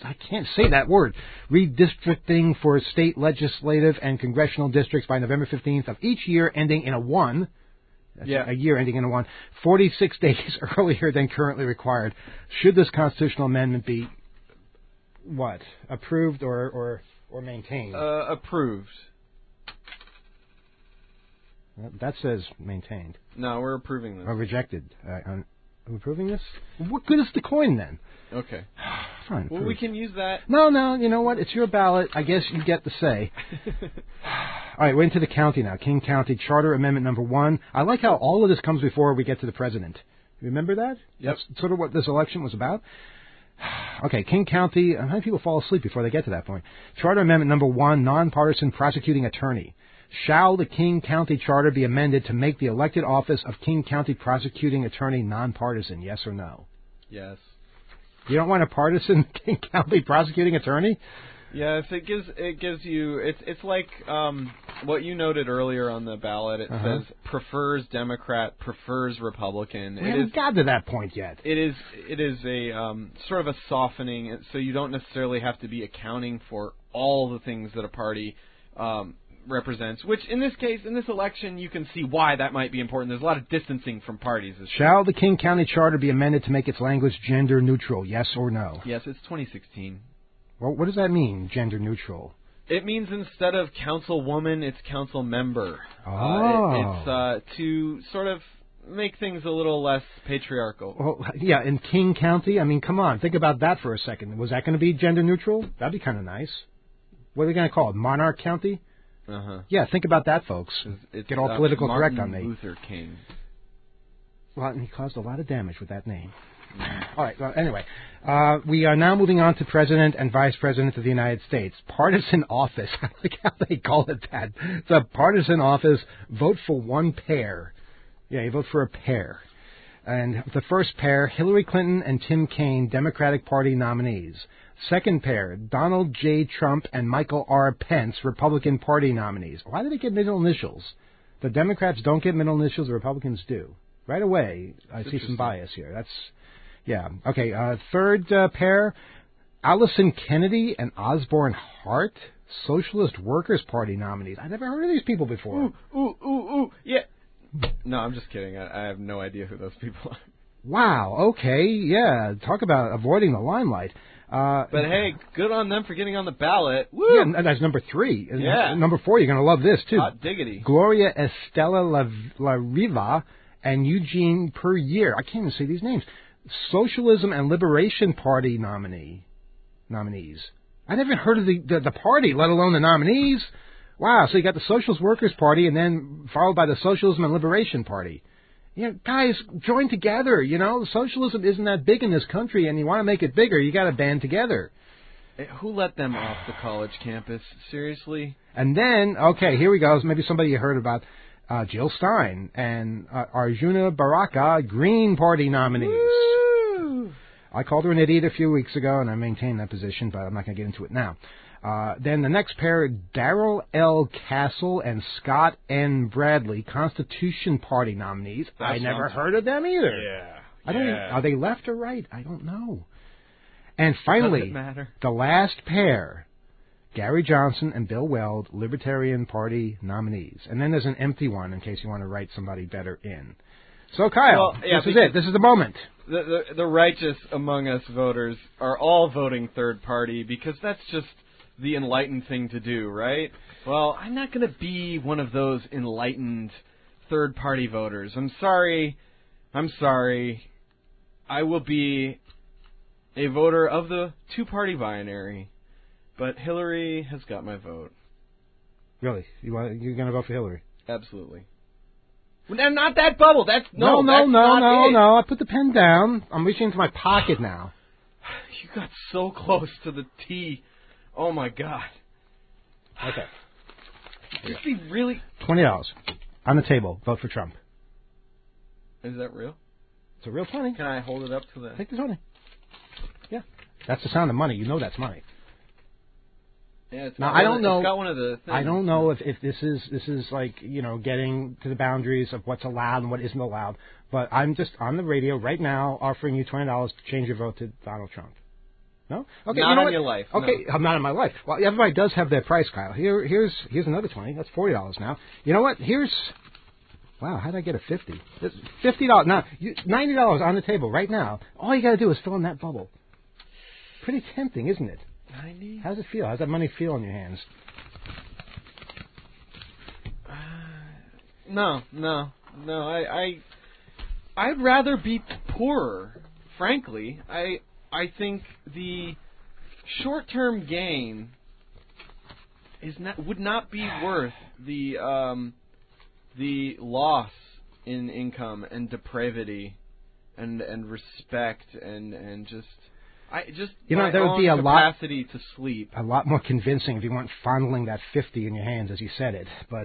redistricting for state legislative and congressional districts by November 15th of each year, ending in a 1. A year ending in a 1, 46 days earlier than currently required. Should this constitutional amendment be approved or maintained? Approved. That says maintained. No, we're approving this. Or rejected. Are we approving this? What good is the coin then? Okay. Fine. Well, we can use that. No, you know what? It's your ballot. I guess you get the say. All right, we're into the county now. King County Charter Amendment number 1. I like how all of this comes before we get to the president. Remember that? Yep. That's sort of what this election was about. Okay, King County. How many people fall asleep before they get to that point? Charter Amendment number 1, nonpartisan prosecuting attorney. Shall the King County Charter be amended to make the elected office of King County prosecuting attorney nonpartisan? Yes or no? Yes. You don't want a partisan King County prosecuting attorney? Yes, it gives you. It's like what you noted earlier on the ballot. It says prefers Democrat, prefers Republican. We haven't got to that point yet. It is a sort of a softening, so you don't necessarily have to be accounting for all the things that a party represents. Which in this case, in this election, you can see why that might be important. There's a lot of distancing from parties. Shall the King County Charter be amended to make its language gender neutral? Yes or no? Yes, it's 2016. Well, what does that mean, gender neutral? It means instead of councilwoman, it's council member. Oh. It's to sort of make things a little less patriarchal. Well, yeah, in King County, I mean, come on, think about that for a second. Was that going to be gender neutral? That'd be kind of nice. What are they going to call it, Monarch County? Yeah, think about that, folks. Get all political correct on me. Martin Luther King. Well, and he caused a lot of damage with that name. All right, well, anyway, we are now moving on to President and Vice President of the United States. Partisan office. I like how they call it that. It's a partisan office. Vote for one pair. Yeah, you vote for a pair. And the first pair, Hillary Clinton and Tim Kaine, Democratic Party nominees. Second pair, Donald J. Trump and Michael R. Pence, Republican Party nominees. Why do they get middle initials? The Democrats don't get middle initials, the Republicans do. Right away, I see some bias here. Yeah. Okay, third pair, Allison Kennedy and Osborne Hart, Socialist Workers Party nominees. I've never heard of these people before. Ooh, yeah. No, I'm just kidding. I have no idea who those people are. Wow, okay, yeah. Talk about avoiding the limelight. But hey, good on them for getting on the ballot. Woo! Yeah, that's number 3. Yeah. Number 4, you're going to love this, too. Hot diggity. Gloria Estella La Riva and Eugene Puryear. I can't even say these names. Socialism and Liberation Party nominees. I never heard of the party, let alone the nominees. Wow, so you got the Socialist Workers Party and then followed by the Socialism and Liberation Party. You know, guys, join together, you know. Socialism isn't that big in this country, and you want to make it bigger, you got to band together. Who let them off the college campus? Seriously? And then, okay, here we go. Maybe somebody you heard about. Jill Stein and Arjuna Baraka, Green Party nominees. Woo! I called her an idiot a few weeks ago, and I maintain that position, but I'm not going to get into it now. Then the next pair, Darrell L. Castle and Scott N. Bradley, Constitution Party nominees. I never heard of them either. Yeah. Are they left or right? I don't know. And finally, does it matter? the last pair, Gary Johnson and Bill Weld, Libertarian Party nominees. And then there's an empty one in case you want to write somebody better in. So, Kyle, this is it. This is the moment. The righteous among us voters are all voting third party because that's just the enlightened thing to do, right? Well, I'm not going to be one of those enlightened third party voters. I'm sorry. I will be a voter of the two-party binary. But Hillary has got my vote. Really? You're going to vote for Hillary? Absolutely. Well, not that bubble. No. I put the pen down. I'm reaching into my pocket now. You got so close to the T. Oh, my God. Okay. Just be really... $20 on the table. Vote for Trump. Is that real? It's a real 20. Can I hold it up to the... Take the 20. Yeah. That's the sound of money. You know that's money. Yeah, it's now I don't know. It's got one of the things. I don't know if this is like, you know, getting to the boundaries of what's allowed and what isn't allowed. But I'm just on the radio right now offering you $20 to change your vote to Donald Trump. No? Okay. Not you know on what? your life. Okay, No. I'm not in my life. Well, everybody does have their price, Kyle. Here's another 20. That's $40 now. You know what? Wow, how did I get a 50? $50 now. $90 on the table right now. All you got to do is fill in that bubble. Pretty tempting, isn't it? 90? How does it feel? How's that money feel in your hands? No. I'd rather be poorer. Frankly, I think the short-term gain would not be worth the loss in income and depravity and respect and just. There would be a capacity to sleep. A lot more convincing if you weren't fondling that 50 in your hands as you said it. But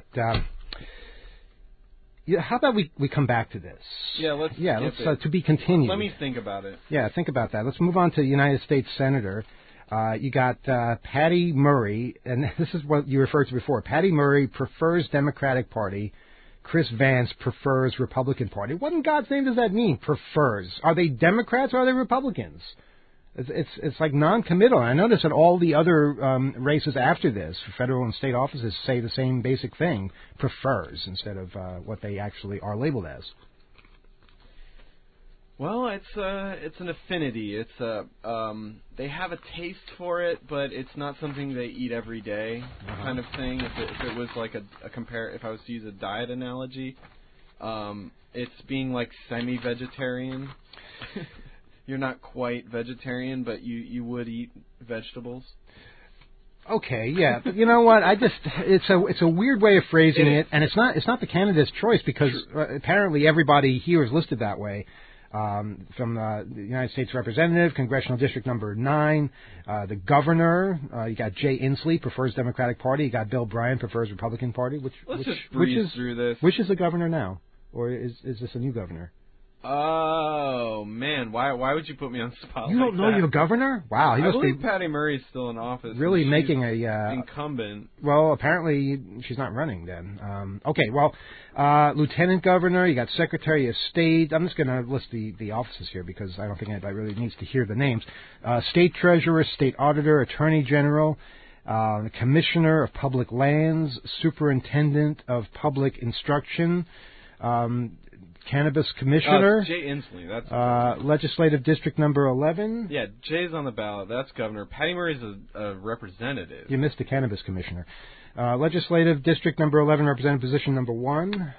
how about we come back to this? Let's to be continued. Let me think about it. Yeah, think about that. Let's move on to United States Senator. You got Patty Murray, and this is what you referred to before. Patty Murray prefers Democratic Party. Chris Vance prefers Republican Party. What in God's name does that mean, prefers? Are they Democrats or are they Republicans? It's like non-committal. I notice that all the other races after this, federal and state offices, say the same basic thing, prefers, instead of what they actually are labeled as. Well, it's an affinity. It's they have a taste for it, but it's not something they eat every day, kind of thing. If it was like if I was to use a diet analogy, it's being like semi-vegetarian. You're not quite vegetarian, but you would eat vegetables. Okay, yeah, but you know what? It's a weird way of phrasing it, and it's not the candidate's choice because apparently everybody here is listed that way. From the United States Representative, Congressional District Number 9, the Governor, you got Jay Inslee, prefers Democratic Party. You got Bill Bryan, prefers Republican Party. Let's just breeze through this. Which is the governor now, or is this a new governor? Oh man, why would you put me on the spot? You don't know your governor? Wow, I believe Patty Murray's still in office. Really making incumbent. Well, apparently she's not running then. Okay, well, Lieutenant Governor, you got Secretary of State. I'm just going to list the offices here because I don't think anybody really needs to hear the names. State Treasurer, State Auditor, Attorney General, Commissioner of Public Lands, Superintendent of Public Instruction. Cannabis Commissioner. Jay Inslee. That's Legislative District Number 11. Yeah, Jay's on the ballot. That's Governor. Patty Murray's a representative. You missed the Cannabis Commissioner. Legislative District Number 11, Representative Position Number 1.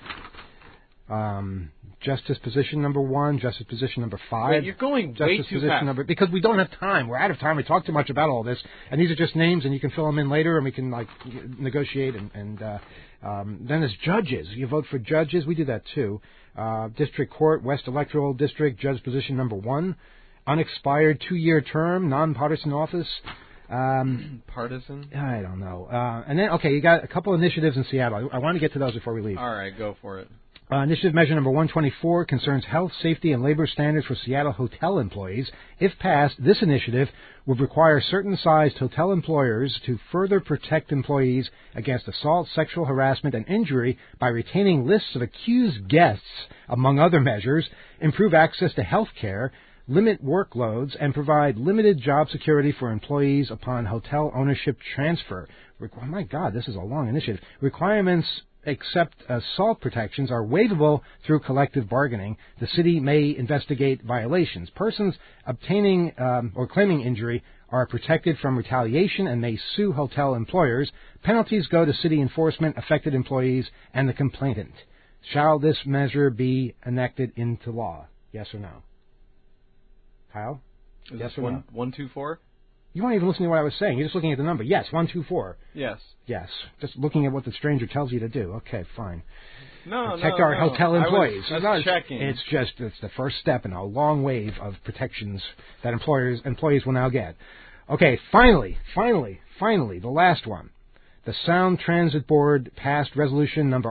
Justice Position Number 1. Justice Position Number 5. Wait, you're going way too fast. Because we don't have time. We're out of time. We talk too much about all this. And these are just names, and you can fill them in later, and we can negotiate. And then there's judges. You vote for judges. We do that too. District Court, West Electoral District, Judge Position Number 1. Unexpired 2-year term, nonpartisan office. Partisan? I don't know. And then, you got a couple initiatives in Seattle. I want to get to those before we leave. All right, go for it. Initiative measure number 124 concerns health, safety, and labor standards for Seattle hotel employees. If passed, this initiative would require certain sized hotel employers to further protect employees against assault, sexual harassment, and injury by retaining lists of accused guests, among other measures, improve access to health care, limit workloads, and provide limited job security for employees upon hotel ownership transfer. Oh my God, this is a long initiative. Requirements except assault protections are waivable through collective bargaining. The city may investigate violations. Persons obtaining or claiming injury are protected from retaliation and may sue hotel employers. Penalties go to city enforcement, affected employees, and the complainant. Shall this measure be enacted into law? Yes or no? Kyle? Is yes this or no? 124? You weren't even listening to what I was saying. You're just looking at the number. Yes, 124. Yes. Yes. Just looking at what the stranger tells you to do. Okay, fine. No, Protect our hotel employees. I was checking. It's the first step in a long wave of protections that employees will now get. Okay, finally, the last one. The Sound Transit Board passed resolution number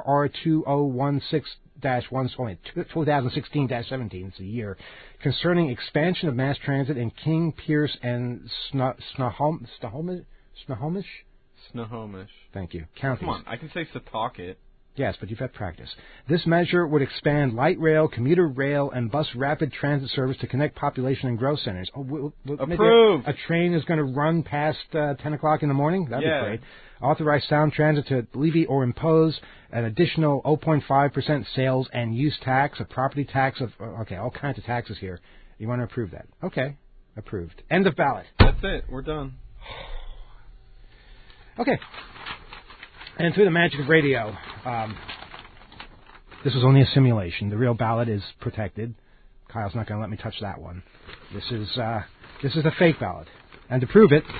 R2016-17, it's a year, concerning expansion of mass transit in King, Pierce, and Snohomish? Snohomish. Thank you. Counties. Come on, I can say Setauket. Yes, but you've had practice. This measure would expand light rail, commuter rail, and bus rapid transit service to connect population and growth centers. Oh, approved. A train is going to run past 10 o'clock in the morning? That'd be great. Authorize Sound Transit to levy or impose an additional 0.5% sales and use tax, a property tax of, all kinds of taxes here. You want to approve that? Okay, approved. End of ballot. That's it. We're done. Okay. And through the magic of radio, this was only a simulation. The real ballot is protected. Kyle's not going to let me touch that one. This is a fake ballot. And to prove it,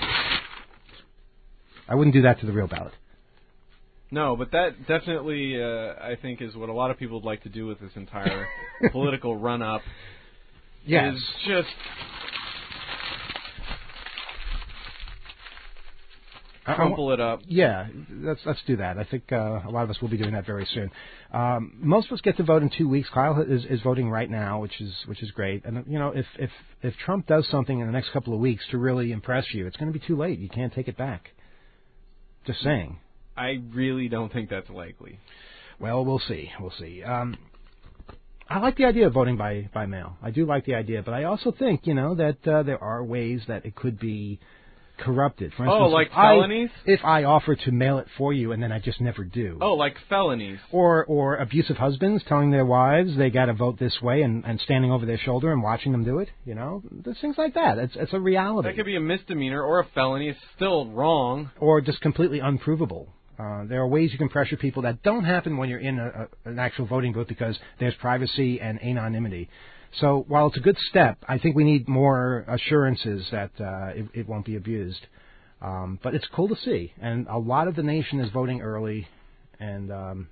I wouldn't do that to the real ballot. No, but that definitely, I think, is what a lot of people would like to do with this entire political run-up. Yes. Is just crumple it up. Yeah, let's do that. I think a lot of us will be doing that very soon. Most of us get to vote in 2 weeks. Kyle is voting right now, which is great. And if Trump does something in the next couple of weeks to really impress you, it's going to be too late. You can't take it back. Just saying. I really don't think that's likely. Well, we'll see. I like the idea of voting by mail. I do like the idea, but I also think that there are ways that it could be corrupted. For instance, like felonies? If I offer to mail it for you and then I just never do. Oh, like felonies. Or abusive husbands telling their wives they got to vote this way and standing over their shoulder and watching them do it. There's things like that. It's a reality. That could be a misdemeanor or a felony. It's still wrong. Or just completely unprovable. There are ways you can pressure people that don't happen when you're in an actual voting booth because there's privacy and anonymity. So while it's a good step, I think we need more assurances that it won't be abused. But it's cool to see. And a lot of the nation is voting early. And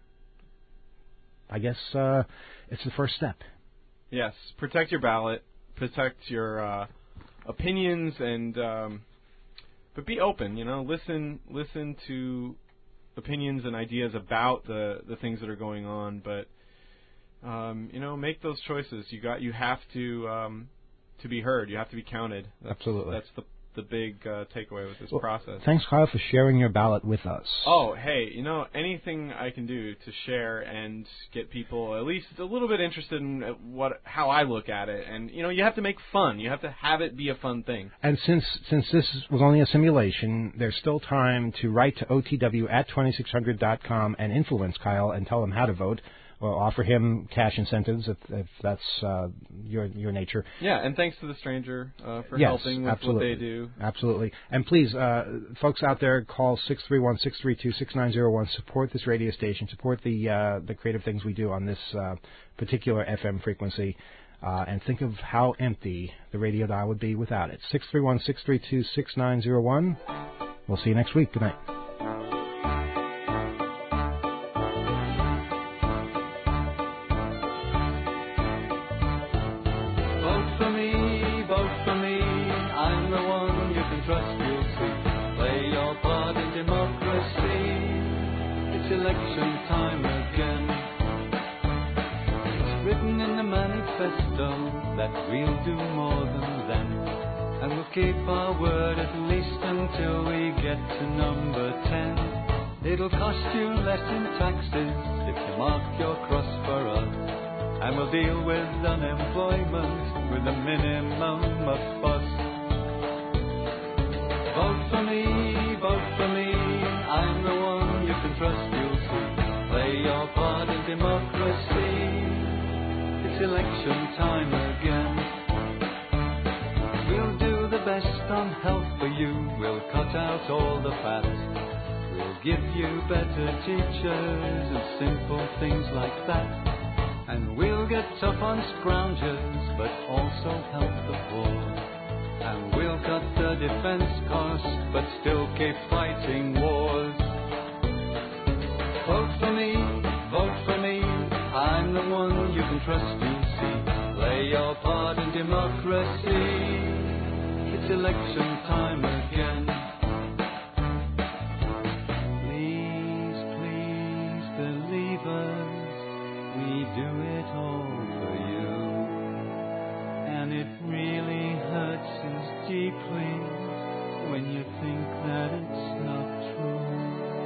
I guess it's the first step. Yes. Protect your ballot. Protect your opinions. But be open. Listen to opinions and ideas about the things that are going on. But make those choices. You have to be heard. You have to be counted. Absolutely. That's the big takeaway with this process. Thanks, Kyle, for sharing your ballot with us. Oh, hey, anything I can do to share and get people at least a little bit interested in how I look at it. And, you have to make fun. You have to have it be a fun thing. And since this was only a simulation, there's still time to write to OTW@2600.com and influence Kyle and tell him how to vote. Or offer him cash incentives if that's your nature. Yeah, and thanks to the stranger for helping with absolutely. what they do. Absolutely. And please, folks out there, call 631-632-6901. Support this radio station. Support the creative things we do on this particular FM frequency. And think of how empty the radio dial would be without it. 631-632-6901. We'll see you next week. Good night. Election time again. It's written in the manifesto that we'll do more than then, and we'll keep our word at least until we get to number 10. It'll cost you less in taxes if you mark your cross for us, and we'll deal with unemployment with a minimum of fuss. Vote for me, I'm the one you can trust, you'll see. Play your part in democracy, it's election time again. We'll do the best on health for you, we'll cut out all the fat. We'll give you better teachers and simple things like that. And we'll get tough on scroungers, but also help the poor. And we'll cut the defense costs, but still keep fighting wars. Vote for me, I'm the one you can trust, you'll see. Play your part in democracy, it's election time again. Please, please believe us, we do it all for you. And it really hurts us deeply when you think that it's not true.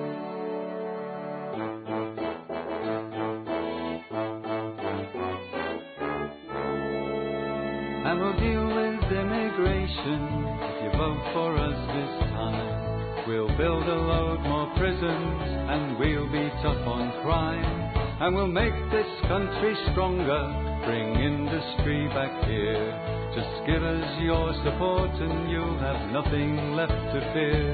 And we'll deal with immigration if you vote for us this time. We'll build a load more prisons and we'll be tough on crime. And we'll make this country stronger, bring industry back here. Just give us your support and you'll have nothing left to fear.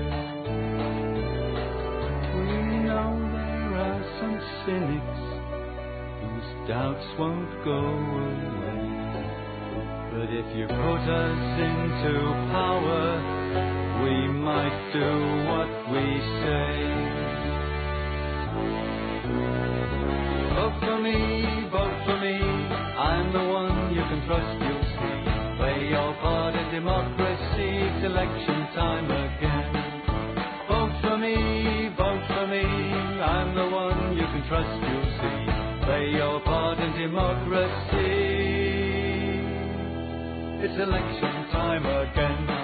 We know there are some cynics whose doubts won't go away. But if you put us into power, we might do what we say. Vote for me, I'm the one you can trust, you'll see. Play your part in democracy, it's election time again. Vote for me, I'm the one you can trust, you'll see. Play your part in democracy, it's election time again.